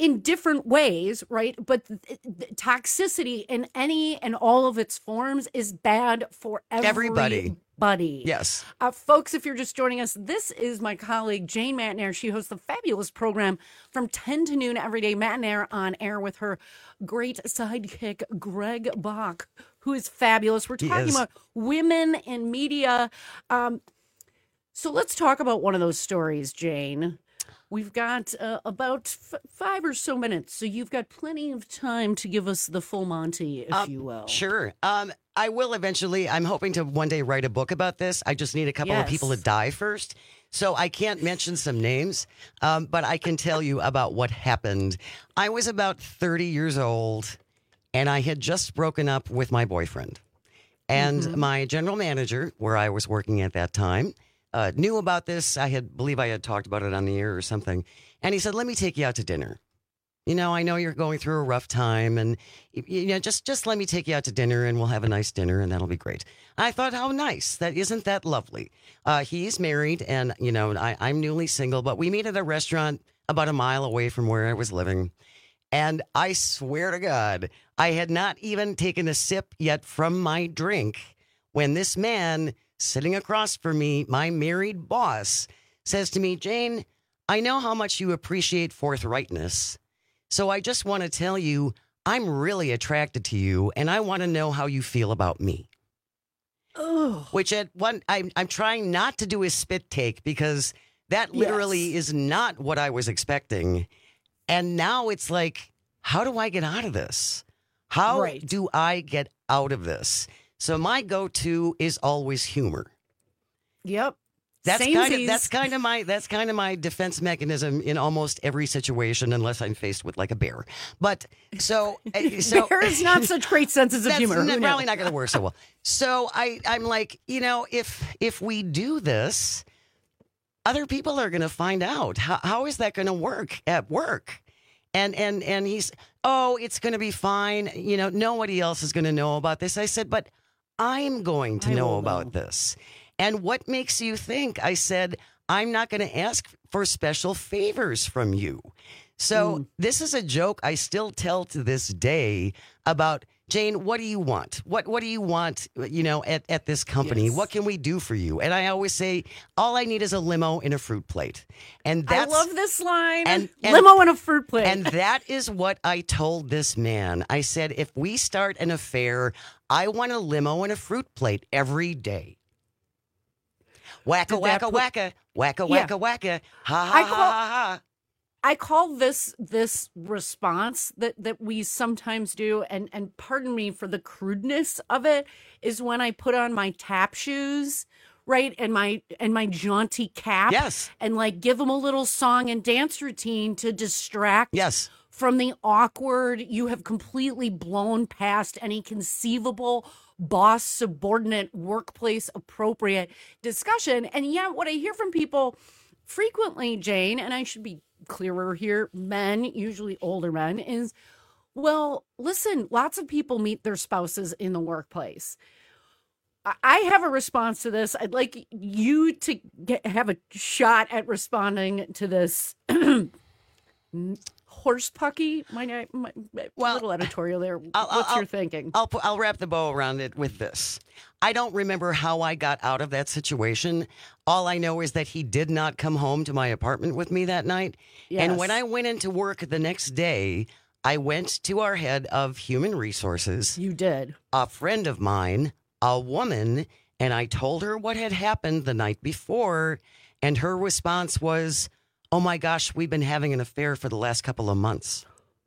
in different ways, right? But th- th- toxicity in any and all of its forms is bad for everybody. Everybody. Yes. Uh, folks, if you're just joining us, this is my colleague Jane Matnair. She hosts the fabulous program from ten to noon every day. Matnair on air with her great sidekick, Greg Bach, who is fabulous. We're He talking is. about women in media. Um, so let's talk about one of those stories, Jane. We've got uh, about f- five or so minutes, so you've got plenty of time to give us the full Monty, if Um, you will. Sure. Um, I will eventually. I'm hoping to one day write a book about this. I just need a couple Yes. of people to die first. So I can't mention some names, um, but I can tell you about what happened. I was about thirty years old, and I had just broken up with my boyfriend. And Mhm. my general manager, where I was working at that time, uh, knew about this. I had believe I had talked about it on the air or something. And he said, "Let me take you out to dinner. You know, I know you're going through a rough time, and y- you know, just just let me take you out to dinner, and we'll have a nice dinner, and that'll be great." I thought, how nice! That isn't that lovely? Uh, he's married, and you know, I, I'm newly single, but we meet at a restaurant about a mile away from where I was living. And I swear to God, I had not even taken a sip yet from my drink when this man sitting across from me, my married boss, says to me, "Jane, I know how much you appreciate forthrightness. So I just want to tell you, I'm really attracted to you, and I want to know how you feel about me." Oh. Which at one, I'm, I'm trying not to do a spit take because that literally Yes. is not what I was expecting. And now it's like, how do I get out of this? How Right. do I get out of this? So my go-to is always humor. Yep. That's kind of Samesies. that's kind of my that's kind of my defense mechanism in almost every situation, unless I'm faced with like a bear. But so uh, so Bears not such great senses of that's humor. Who n- knew? probably not going to work so well. So I I'm like, you know, if if we do this, other people are going to find out. How how is that going to work at work? And and and he's, "Oh, it's going to be fine. You know, nobody else is going to know about this." I said, "But I'm going to I know will about know. this." And what makes you think? I said, "I'm not going to ask for special favors from you." So Mm. this is a joke I still tell to this day about, "Jane, what do you want? What what do you want, you know, at, at this company? Yes. What can we do for you?" And I always say, "All I need is a limo and a fruit plate." And I that's love this line. and- and- Limo and a fruit plate. and that is what I told this man. I said, "If we start an affair, I want a limo and a fruit plate every day." Wacka, Did that wacka, put- wacka, wacka, Yeah. wacka, wacka, ha, ha, I ha, call- ha, ha. I call this this response that that we sometimes do, and and pardon me for the crudeness of it, is when I put on my tap shoes, right, and my and my jaunty cap, Yes. and like give them a little song and dance routine to distract, Yes. from the awkward. You have completely blown past any conceivable boss subordinate workplace appropriate discussion. And yet what I hear from people frequently, Jane, and I should be clearer here, men, usually older men, is, well, listen, lots of people meet their spouses in the workplace. I- I have a response to this. I'd like you to get have a shot at responding to this. Horse pucky, my, my, my Well, little editorial there. I'll- What's I'll- your thinking? I'll put, I'll wrap the bow around it with this. I don't remember how I got out of that situation. All I know is that he did not come home to my apartment with me that night. And when Yes. I went into work the next day, I went to our head of human resources, You did. a friend of mine, a woman, and I told her what had happened the night before. And her response was, "Oh my gosh, we've been having an affair for the last couple of months."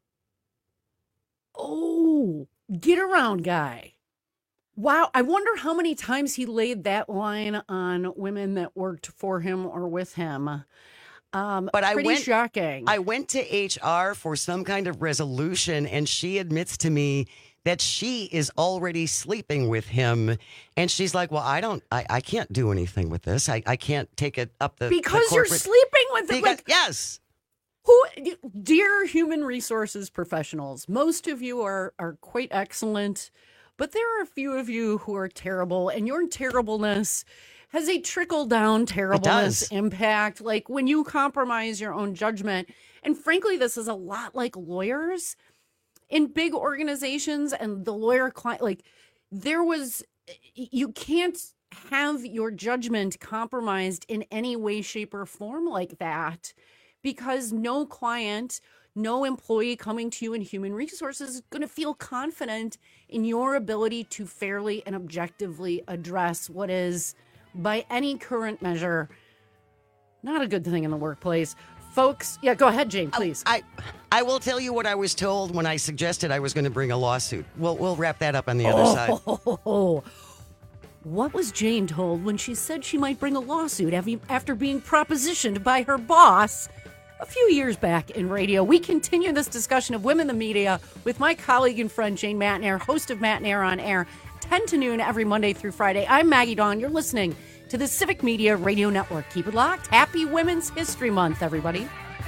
Oh, get around guy. Wow. I wonder how many times he laid that line on women that worked for him or with him. Um, But I pretty went- shocking. I went to H R for some kind of resolution, and she admits to me that she is already sleeping with him. And she's like, "Well, I don't, I, I can't do anything with this. I, I can't take it up the the because you're corporate-" sleeping with them. Because- Like, yes. who, dear human resources professionals, most of you are are quite excellent, but there are a few of you who are terrible, and your terribleness has a trickle-down terribleness impact. Like when you compromise your own judgment, and frankly, this is a lot like lawyers in big organizations and the lawyer client, like there was, you can't have your judgment compromised in any way, shape, or form like that, because no client, no employee coming to you in human resources is going to feel confident in your ability to fairly and objectively address what is, by any current measure, not a good thing in the workplace. Folks, yeah, go ahead, Jane, please. I, I will tell you what I was told when I suggested I was going to bring a lawsuit. We'll, we'll wrap that up on the other oh, side. Oh, oh. What was Jane told when she said she might bring a lawsuit after being propositioned by her boss a few years back in radio? We continue this discussion of women in the media with my colleague and friend Jane Matenaer, host of Matenaer on Air, ten to noon every Monday through Friday. I'm Maggie Dawn. You're listening to the Civic Media Radio Network. Keep it locked. Happy Women's History Month, everybody.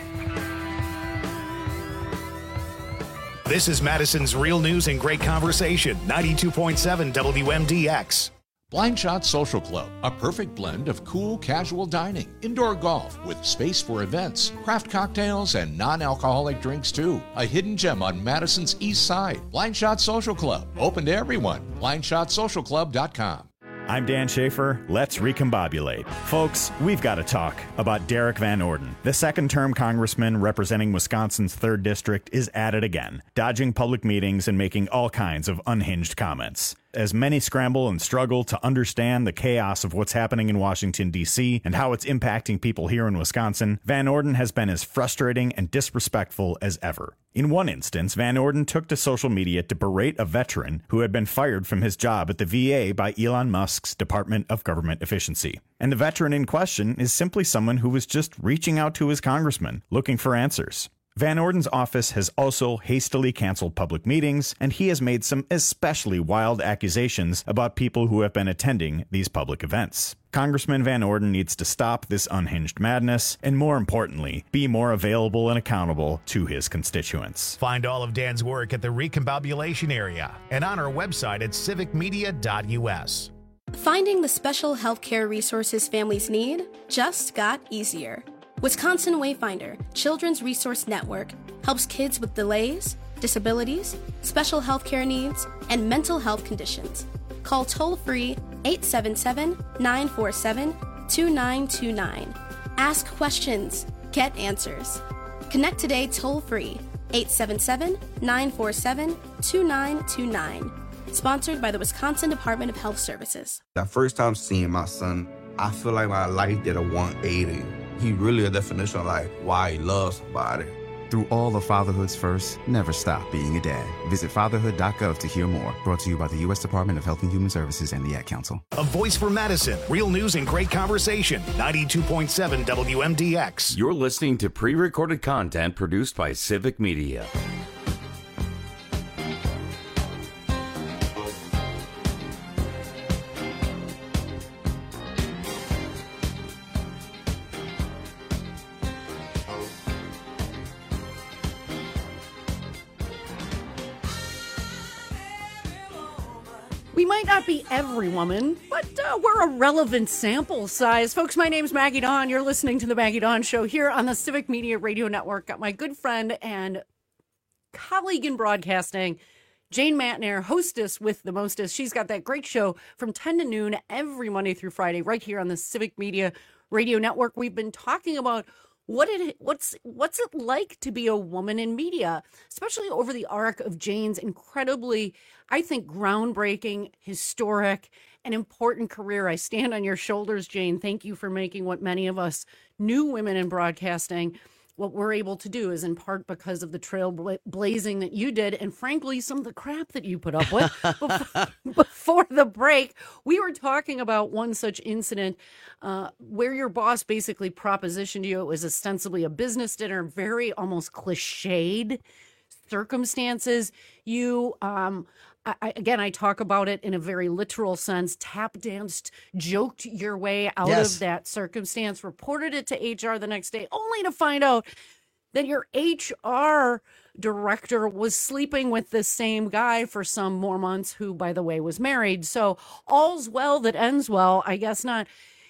This is Madison's Real News and Great Conversation, ninety-two point seven W M D X. Blind Shot Social Club, a perfect blend of cool, casual dining, indoor golf with space for events, craft cocktails, and non-alcoholic drinks too. A hidden gem on Madison's East Side. Blind Shot Social Club, open to everyone. blind shot social club dot com. I'm Dan Schaefer. Let's recombobulate. Folks, we've got to talk about Derek Van Orden. The second-term congressman representing Wisconsin's third District is at it again, dodging public meetings and making all kinds of unhinged comments. As many scramble and struggle to understand the chaos of what's happening in Washington, D C, and how it's impacting people here in Wisconsin, Van Orden has been as frustrating and disrespectful as ever. In one instance, Van Orden took to social media to berate a veteran who had been fired from his job at the V A by Elon Musk's Department of Government Efficiency. And the veteran in question is simply someone who was just reaching out to his congressman, looking for answers. Van Orden's office has also hastily canceled public meetings, and he has made some especially wild accusations about people who have been attending these public events. Congressman Van Orden needs to stop this unhinged madness, and more importantly, be more available and accountable to his constituents. Find all of Dan's work at the Recombobulation Area and on our website at civic media dot U S. Finding the special healthcare resources families need just got easier. Wisconsin Wayfinder Children's Resource Network helps kids with delays, disabilities, special healthcare needs, and mental health conditions. Call toll-free eight seven seven, nine four seven, two nine two nine. Ask questions. Get answers. Connect today toll-free eight seven seven, nine four seven, two nine two nine. Sponsored by the Wisconsin Department of Health Services. That first time seeing my son, I feel like my life did a one eighty. He really a definition of like why he loves somebody. Through all of fatherhood's first, never stop being a dad. Visit fatherhood dot gov to hear more. Brought to you by the U S Department of Health and Human Services and the Ad Council. A voice for Madison. Real news and great conversation. ninety-two point seven W M D X. You're listening to pre-recorded content produced by Civic Media. We might not be every woman, but uh, we're a relevant sample size. Folks, my name's Maggie Dawn. You're listening to The Maggie Dawn Show here on the Civic Media Radio Network. Got my good friend and colleague in broadcasting, Jane Matenaer, hostess with the mostest. She's got that great show from ten to noon every Monday through Friday right here on the Civic Media Radio Network. We've been talking about What it what's what's it like to be a woman in media, especially over the arc of Jane's incredibly, I think, groundbreaking, historic, and important career. I stand on your shoulders, Jane. Thank you for making what many of us new women in broadcasting, what we're able to do is in part because of the trailblazing that you did, and frankly, some of the crap that you put up with. before, before the break, we were talking about one such incident uh, where your boss basically propositioned you. It was ostensibly a business dinner, very almost cliched circumstances. You, um, I, again, I talk about it in a very literal sense, tap danced, joked your way out Yes. of that circumstance, reported it to H R the next day, only to find out that your H R director was sleeping with the same guy for some more months, who, by the way, was married. So all's well that ends well. I guess not.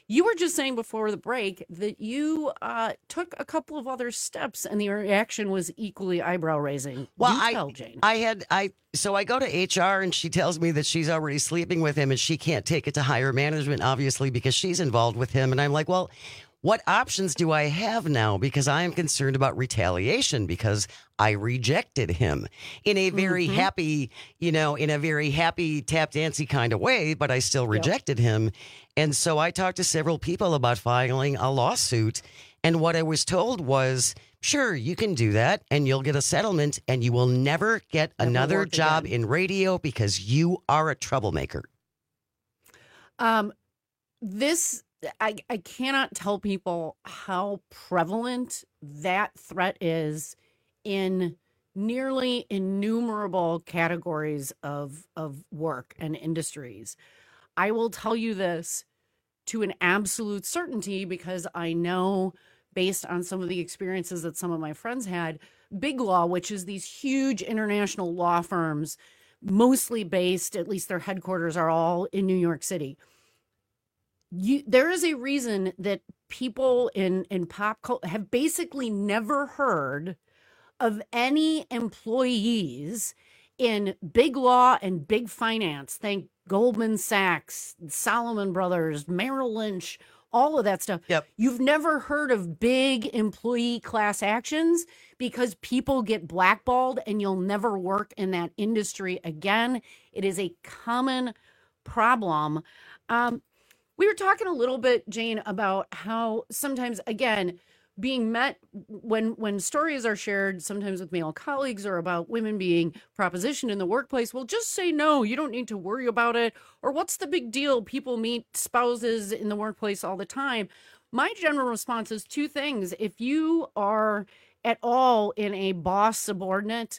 You were just saying before the break that you uh, took a couple of other steps and the reaction was equally eyebrow raising. Well, you I, tell, Jane. I had, I, so I go to H R and she tells me that she's already sleeping with him and she can't take it to higher management, obviously, because she's involved with him. And I'm like, well, what options do I have now? Because I am concerned about retaliation because I rejected him in a very mm-hmm. happy, you know, in a very happy tap dancey kind of way, but I still rejected yep. him. And so I talked to several people about filing a lawsuit. And what I was told was, sure, you can do that and you'll get a settlement and you will never get never another job again. in radio because you are a troublemaker. Um, this... I, I cannot tell people how prevalent that threat is in nearly innumerable categories of, of work and industries. I will tell you this to an absolute certainty because I know, based on some of the experiences that some of my friends had, Big Law, which is these huge international law firms, mostly based, at least their headquarters are all in New York City. You, there is a reason that people in, in pop culture have basically never heard of any employees in Big Law and Big Finance. Think Goldman Sachs, Salomon Brothers, Merrill Lynch, all of that stuff. Yep. You've never heard of big employee class actions because people get blackballed and you'll never work in that industry again. It is a common problem. Um, We were talking a little bit, Jane, about how sometimes, again, being met when when stories are shared, sometimes with male colleagues or about women being propositioned in the workplace, well, just say no. You don't need to worry about it. Or what's the big deal? People meet spouses in the workplace all the time. My general response is two things. If you are at all in a boss subordinate,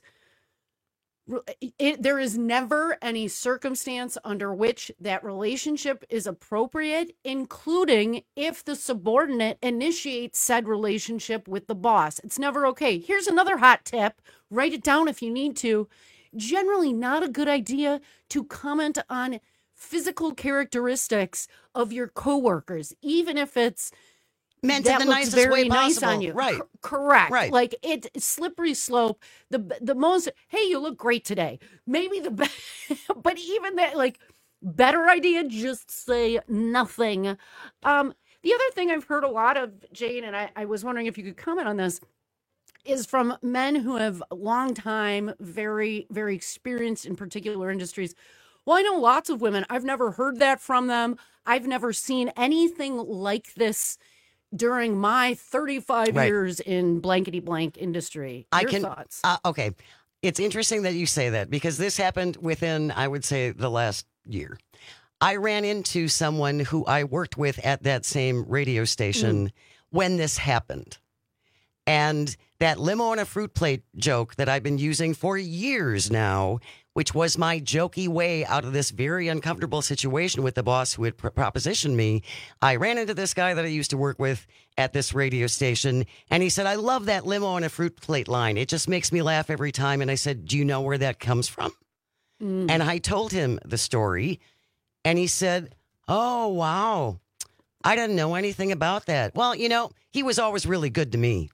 It, there is never any circumstance under which that relationship is appropriate, including if the subordinate initiates said relationship with the boss. It's never okay. Here's another hot tip. Write it down if you need to. Generally not a good idea to comment on physical characteristics of your coworkers, even if it's meant that in the looks nicest very way nice possible. on you. Right. C- correct. Right. Like it slippery slope. The the most, hey, you look great today. Maybe the best, but even that, like, better idea, just say nothing. Um, the other thing I've heard a lot of, Jane, and I, I was wondering if you could comment on this, is from men who have long time, very, very experienced in particular industries. Well, I know lots of women. I've never heard that from them. I've never seen anything like this during my thirty-five right. years in blankety blank industry. Your I can, thoughts? Uh, okay. It's interesting that you say that because this happened within, I would say, the last year. I ran into someone who I worked with at that same radio station mm. when this happened. And that limo and a fruit plate joke that I've been using for years now, which was my jokey way out of this very uncomfortable situation with the boss who had pr- propositioned me. I ran into this guy that I used to work with at this radio station, and he said, I love that limo and a fruit plate line. It just makes me laugh every time. And I said, do you know where that comes from? Mm. And I told him the story, and he said, oh, wow. I didn't know anything about that. Well, you know, he was always really good to me.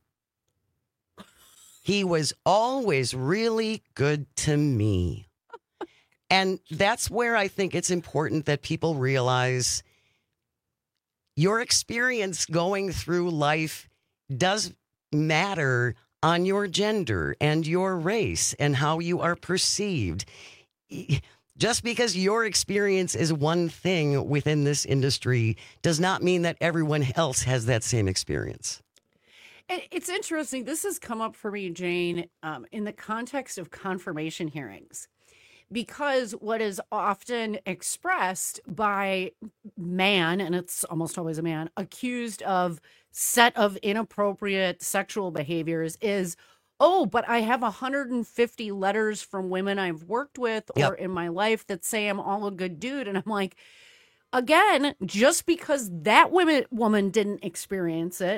He was always really good to me. And that's where I think it's important that people realize your experience going through life does matter on your gender and your race and how you are perceived. Just because your experience is one thing within this industry does not mean that everyone else has that same experience. It's interesting. This has come up for me, Jane, um, in the context of confirmation hearings, because what is often expressed by man, and it's almost always a man, accused of set of inappropriate sexual behaviors is, oh, but I have one hundred fifty letters from women I've worked with or yep. in my life that say I'm all a good dude. And I'm like, again, just because that women, woman didn't experience it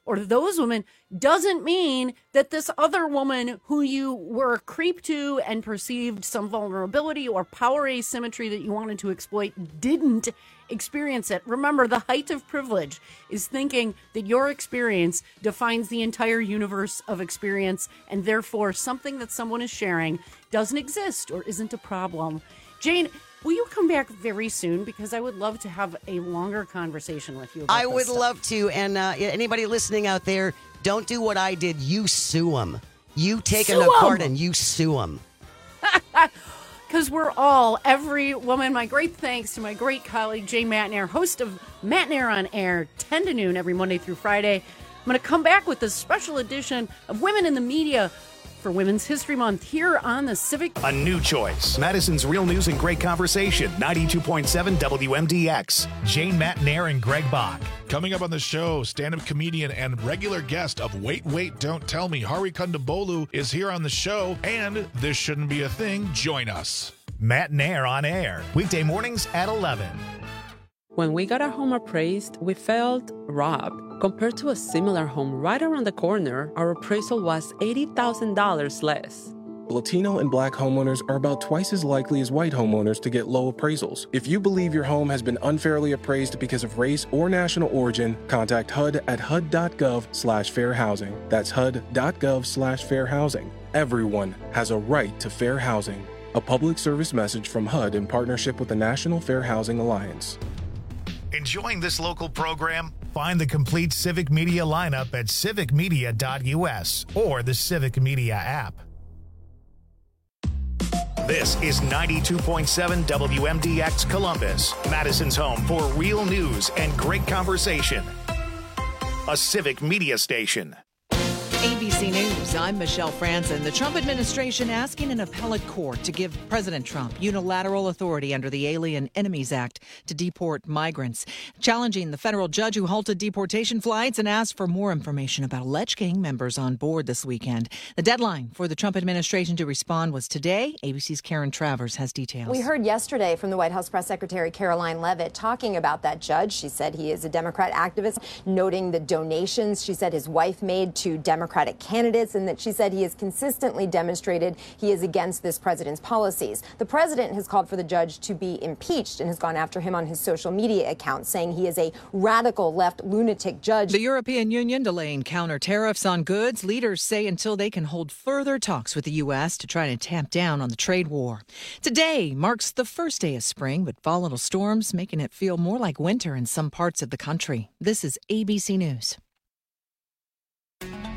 or those women doesn't mean that this other woman who you were a creep to and perceived some vulnerability or power asymmetry that you wanted to exploit didn't experience it. Remember, the height of privilege is thinking that your experience defines the entire universe of experience, and therefore something that someone is sharing doesn't exist or isn't a problem. Jane, will you come back very soon? Because I would love to have a longer conversation with you about I this would stuff. love to. And uh, anybody listening out there, don't do what I did. You sue them. You take them Sue to court 'em. and you sue them. Because we're all, every woman, my great thanks to my great colleague, Jane Matnair, host of Matnair on Air, ten to noon every Monday through Friday. I'm going to come back with a special edition of Women in the Media for Women's History Month here on the Civic. A new choice. Madison's Real News and Great Conversation. ninety-two point seven W M D X. Jane Matnair and Greg Bach. Coming up on the show, stand-up comedian and regular guest of Wait, Wait, Don't Tell Me, Hari Kondabolu, is here on the show, and This Shouldn't Be a Thing. Join us. Matnair on Air. Weekday mornings at eleven. When we got our home appraised, we felt robbed. Compared to a similar home right around the corner, our appraisal was eighty thousand dollars less. Latino and Black homeowners are about twice as likely as white homeowners to get low appraisals. If you believe your home has been unfairly appraised because of race or national origin, contact H U D at H U D dot gov slash fair housing. That's H U D dot gov slash fair housing. Everyone has a right to fair housing. A public service message from H U D in partnership with the National Fair Housing Alliance. Enjoying this local program? Find the complete Civic Media lineup at civic media dot U S or the Civic Media app. This is ninety-two point seven W M D X Columbus, Madison's home for real news and great conversation. A Civic Media station. A B C News, I'm Michelle Franzen. The Trump administration asking an appellate court to give President Trump unilateral authority under the Alien Enemies Act to deport migrants, challenging the federal judge who halted deportation flights and asked for more information about alleged gang members on board this weekend. The deadline for the Trump administration to respond was today. A B C's Karen Travers has details. We heard yesterday from the White House Press Secretary Caroline Leavitt talking about that judge. She said he is a Democrat activist, noting the donations she said his wife made to Democratic candidates, and that she said he has consistently demonstrated he is against this president's policies. The president has called for the judge to be impeached and has gone after him on his social media account, saying he is a radical left lunatic judge. The European Union delaying counter tariffs on goods. Leaders say until they can hold further talks with the U S to try to tamp down on the trade war. Today marks the first day of spring, but volatile storms making it feel more like winter in some parts of the country. This is A B C News.